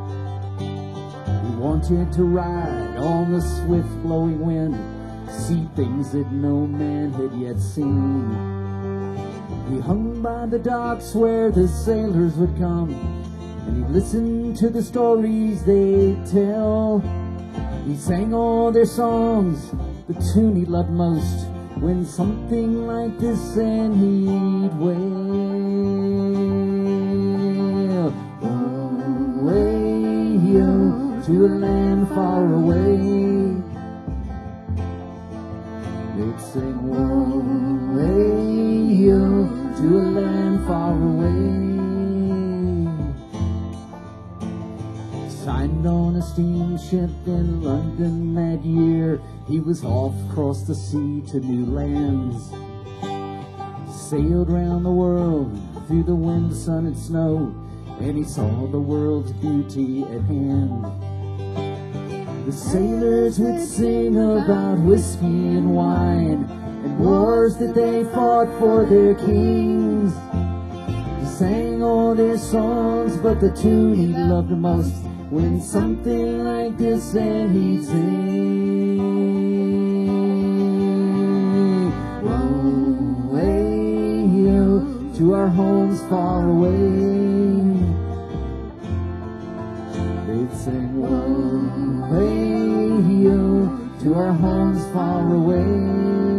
He wanted to ride on the swift flowing wind, see things that no man had yet seen. He hung by the docks where the sailors would come, and he listened to the stories they'd tell. He sang all their songs, the tune he loved most, when something like this and he'd wail. Away-yo, to a land far away. They'd sing, away-yo, to a land far away. Signed on a steamship in London that year, he was off across the sea to new lands. Sailed round the world through the wind, sun, and snow, and he saw the world's beauty at hand. The sailors would sing about whiskey and wine, and wars that they fought for their kings. He sang all their songs, but the tune he loved the most, when something like this and he'd sing. Away-yo, to our homes far away. They'd sing, away-yo, to our homes far away.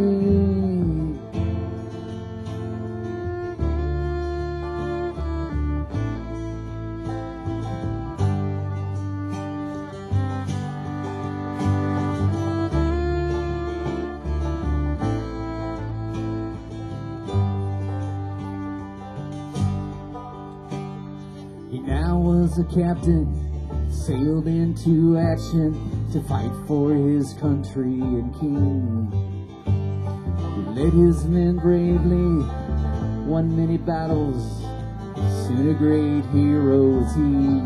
The captain sailed into action to fight for his country and king. He led his men bravely, won many battles, soon a great hero was he.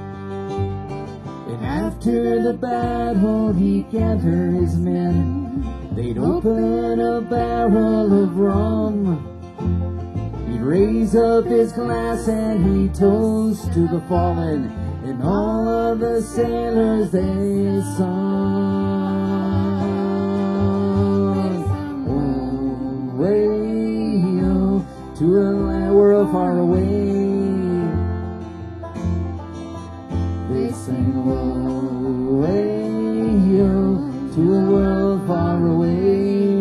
And after the battle he gathered his men, they'd open a barrel of rum. He'd raise up his glass and he'd toast to the fallen, and all of the sailors they sung. Away-yo, to a world far away. They sang, away-yo, to a world far away.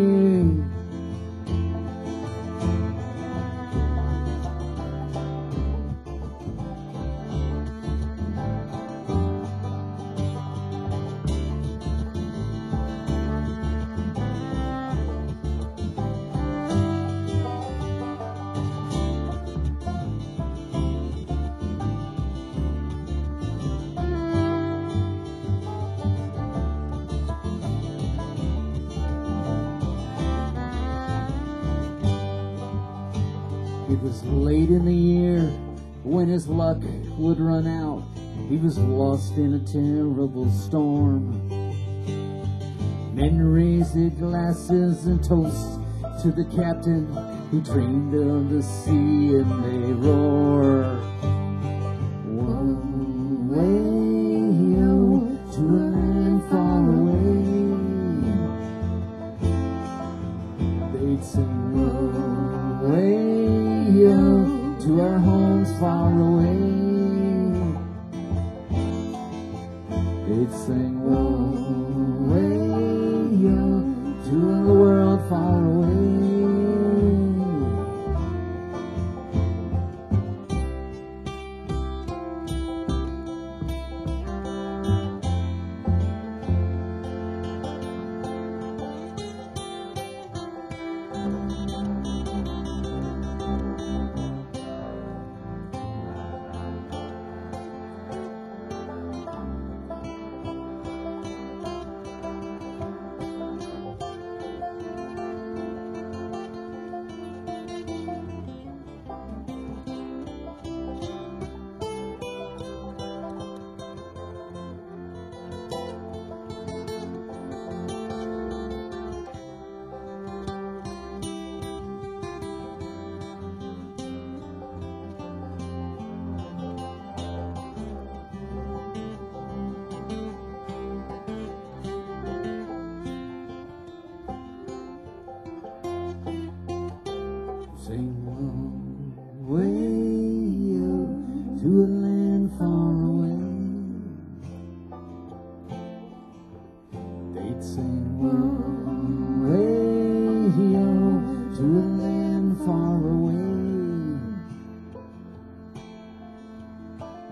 It was late in the year when his luck would run out. He was lost in a terrible storm. Men raised their glasses and toast to the captain who dreamed of the sea, and they roar. Away-yo, to a land far away. They'd sing, away-yo, to our homes far away. They'd sing, away-yo, to a world far away.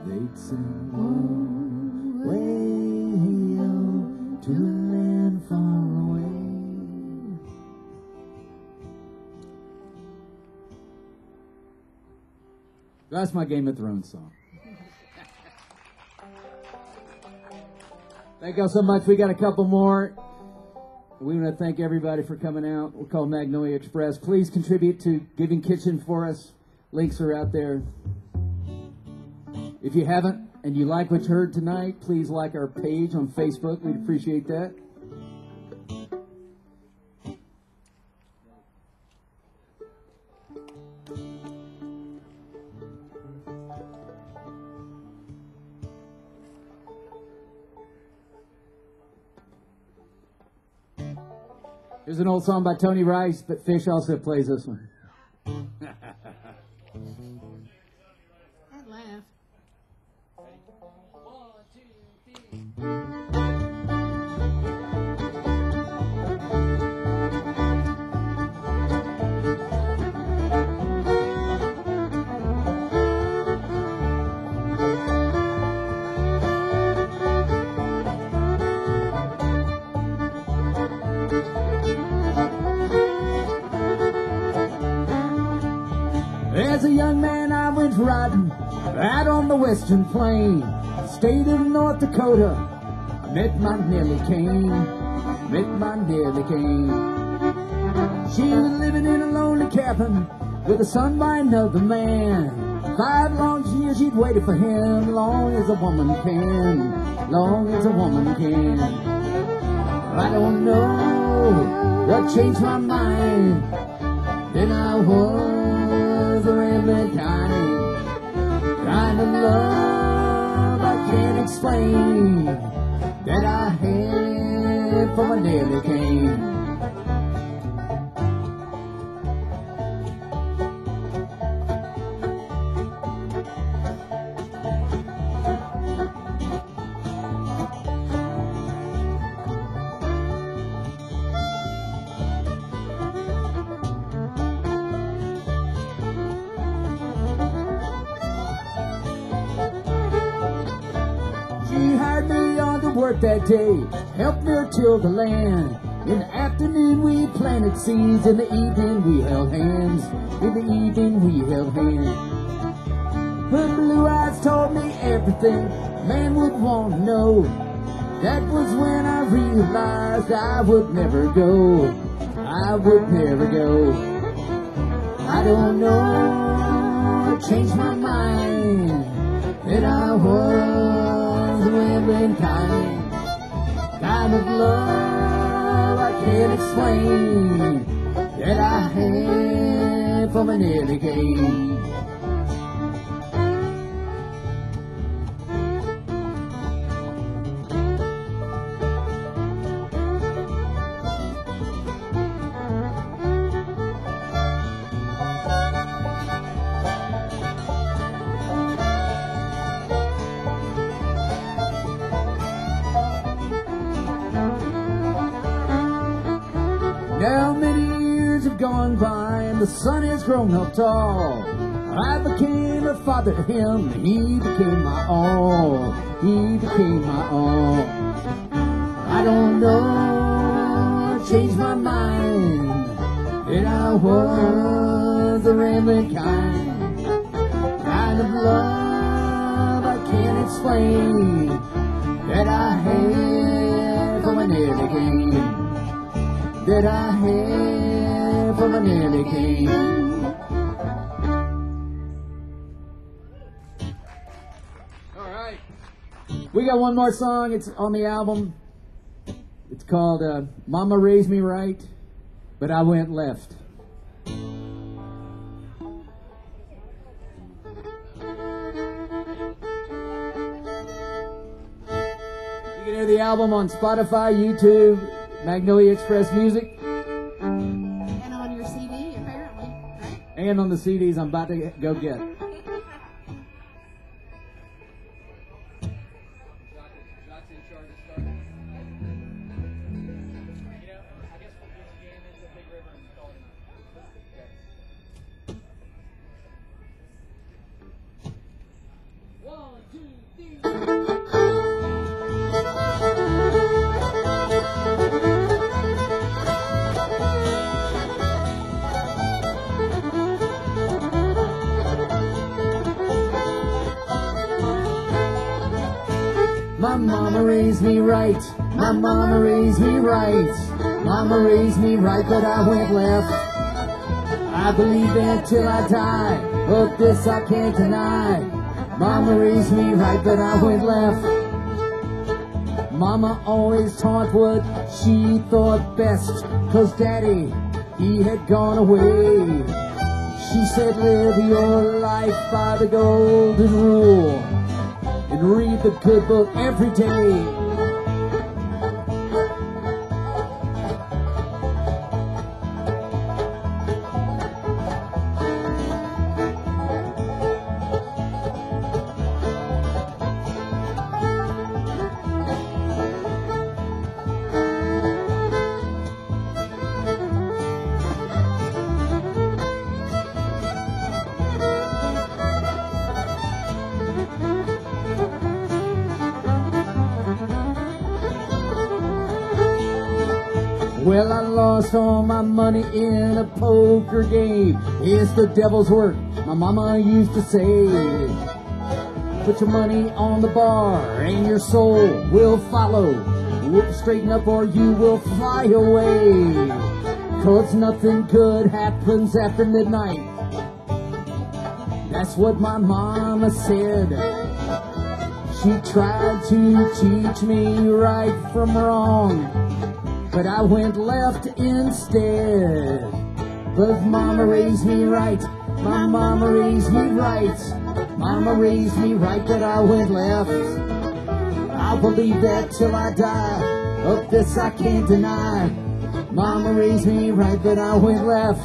they'd sing, "Oh, way oh, to a land far away." That's my Game of Thrones song. Thank y'all so much. We got a couple more. We want to thank everybody for coming out. We're called Magnolia Express. Please contribute to Giving Kitchen for us. Links are out there. If you haven't and you like what you heard tonight, please like our page on Facebook. We'd appreciate that. Here's an old song by Tony Rice, but Fish also plays this one. That laugh. As a young man, I went riding out on the western plain, state of North Dakota. I met my Nellie Kane, met my Nellie Kane. She was living in a lonely cabin with a son by another man. 5 long years she'd waited for him, long as a woman can, long as a woman can. I don't know what changed my mind, then I was a rambling kind of love I can't explain, that I had for my Nellie Kane. Work that day, helped her till the land. In the afternoon we planted seeds, in the evening we held hands. In the evening we held hands. Her blue eyes told me everything a man would want to know. That was when I realized I would never go. I would never go. I don't know, it changed my mind, that I was a rambling kind of love I can't explain, that I had from an Nellie Kane. Now many years have gone by and the son has grown up tall. I became a father to him, and he became my all. He became my all. I don't know, it changed my mind, that I was a rambling kind of love I can't explain, that I had from a Nellie Kane. That I had from a Nellie Kane. All right. We got one more song. It's on the album. It's called Mama Raised Me Right, but I Went Left. You can hear the album on Spotify, YouTube, Magnolia Express Music. And on your CD, apparently, right? And on the CDs I'm about to go get. One, two. My mama raised me right. My mama raised me right. Mama raised me right, but I went left. I believe that till I die. Of this I can't deny. Mama raised me right, but I went left. Mama always taught what she thought best, 'cause daddy, he had gone away. She said, live your life by the golden rule and read the good book every day. Well, I lost all my money in a poker game. It's the devil's work, my mama used to say. Put your money on the bar and your soul will follow. Straighten up or you will fly away. 'Cause nothing good happens after midnight. That's what my mama said. She tried to teach me right from wrong, but I went left instead. But mama raised me right. My mama raised me right. Mama raised me right, but I went left. I'll believe that till I die. Of this I can't deny. Mama raised me right, but I went left.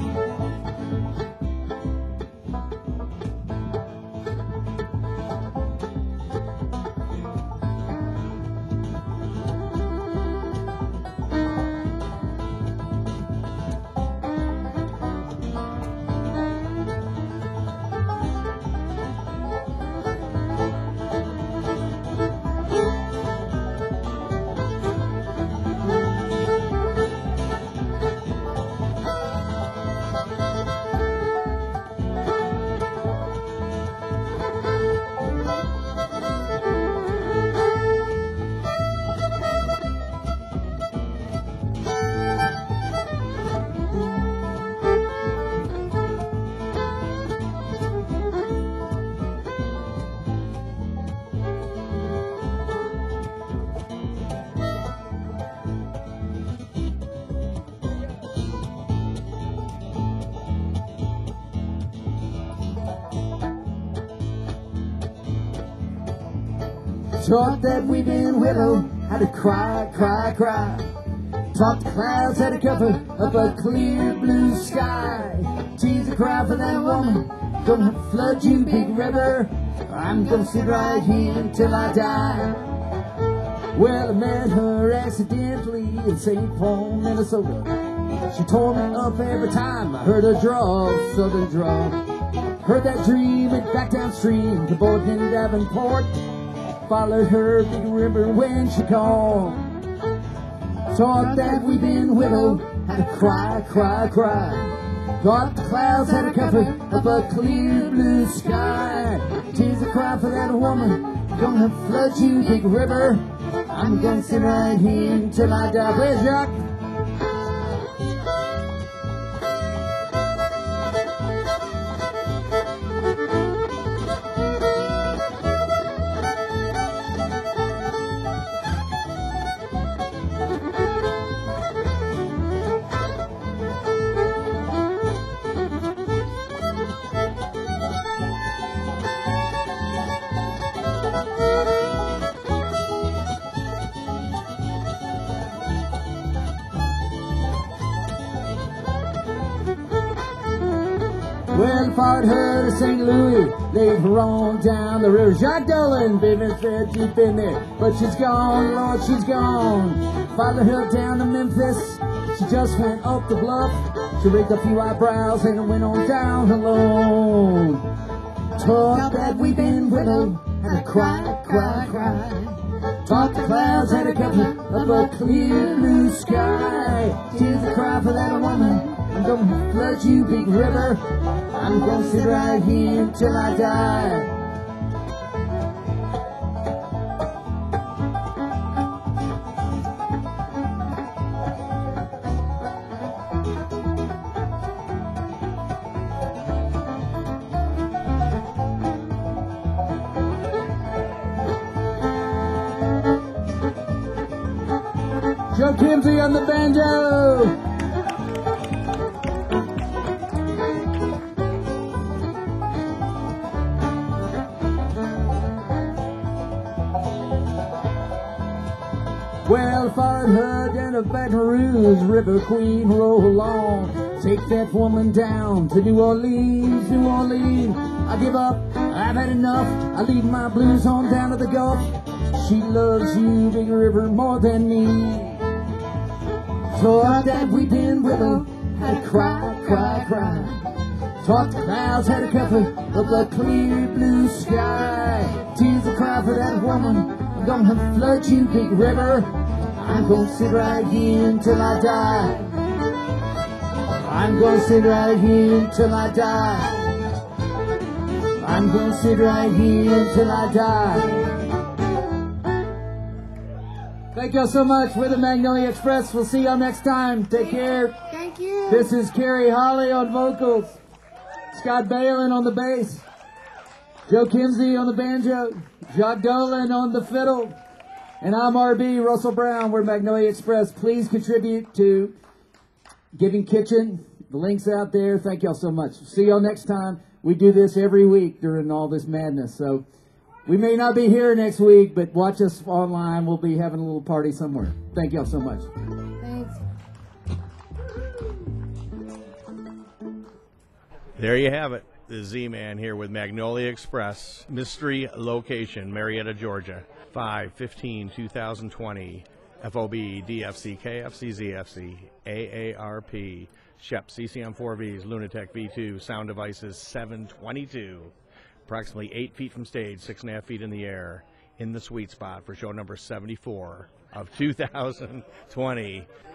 Taught that weeping willow had to cry, cry, cry. Taught the clouds had to cover up a clear blue sky. Tears a cry for that woman, gonna flood you, big river. I'm gonna sit right here until I die. Well, I met her accidentally in St. Paul, Minnesota. She tore me up every time I heard her draw, southern draw. Heard that dream went back downstream to Boynton, Davenport. Followed her big river when she called. Thought that weeping willow had to cry, cry, cry. Thought the clouds had to cover up a clear blue sky. Tears a cry for that woman, gonna flood you, big river. I'm gonna sit right here until I die. Where's Jacques? Well, followed her to St. Louis, laid her on down the river. Jacques Dolan, baby, said she'd been there, but she's gone, Lord, she's gone. Followed her down to Memphis, she just went up the bluff. She raised a few eyebrows and went on down alone. Taught that weeping willow had to cry, cry, cry. Taught the clouds had to cover up a clear blue sky. Tears a cry for that woman, I'm gonna flood you, big river. I'm gonna sit right here until I die. Joe Kimsey on the banjo. Well, Fort Hood and a Baton Rouge, River Queen, roll on. Take that woman down to New Orleans, New Orleans. I give up, I've had enough. I leave my blues on down to the Gulf. She loves you, Big River, more than me. So up that weeping willow, had to cry, cry, cry. Talk to clouds, had a cover of the clear blue sky. Tears to cry for that woman. I'm gonna flood you, Big River. I'm gonna sit right here until I die. I'm gonna sit right here until I die. I'm gonna sit right here until I die. Thank y'all so much. We're the Magnolia Express. We'll see y'all next time. Take care. Thank you. This is Carrie Holly on vocals, Scott Balin on the bass, Joe Kimsey on the banjo, John Dolan on the fiddle, and I'm RB, Russell Brown. We're Magnolia Express. Please contribute to Giving Kitchen. The link's out there. Thank y'all so much. See y'all next time. We do this every week during all this madness. So we may not be here next week, but watch us online. We'll be having a little party somewhere. Thank y'all so much. Thanks. There you have it. The Z-Man here with Magnolia Express. Mystery location, Marietta, Georgia. 5/15/2020. FOB, DFC, KFC, ZFC, AARP, Shep, CCM4Vs, Lunatech V2, Sound Devices 722. Approximately 8 feet from stage, 6.5 feet in the air, in the sweet spot for show number 74 of 2020.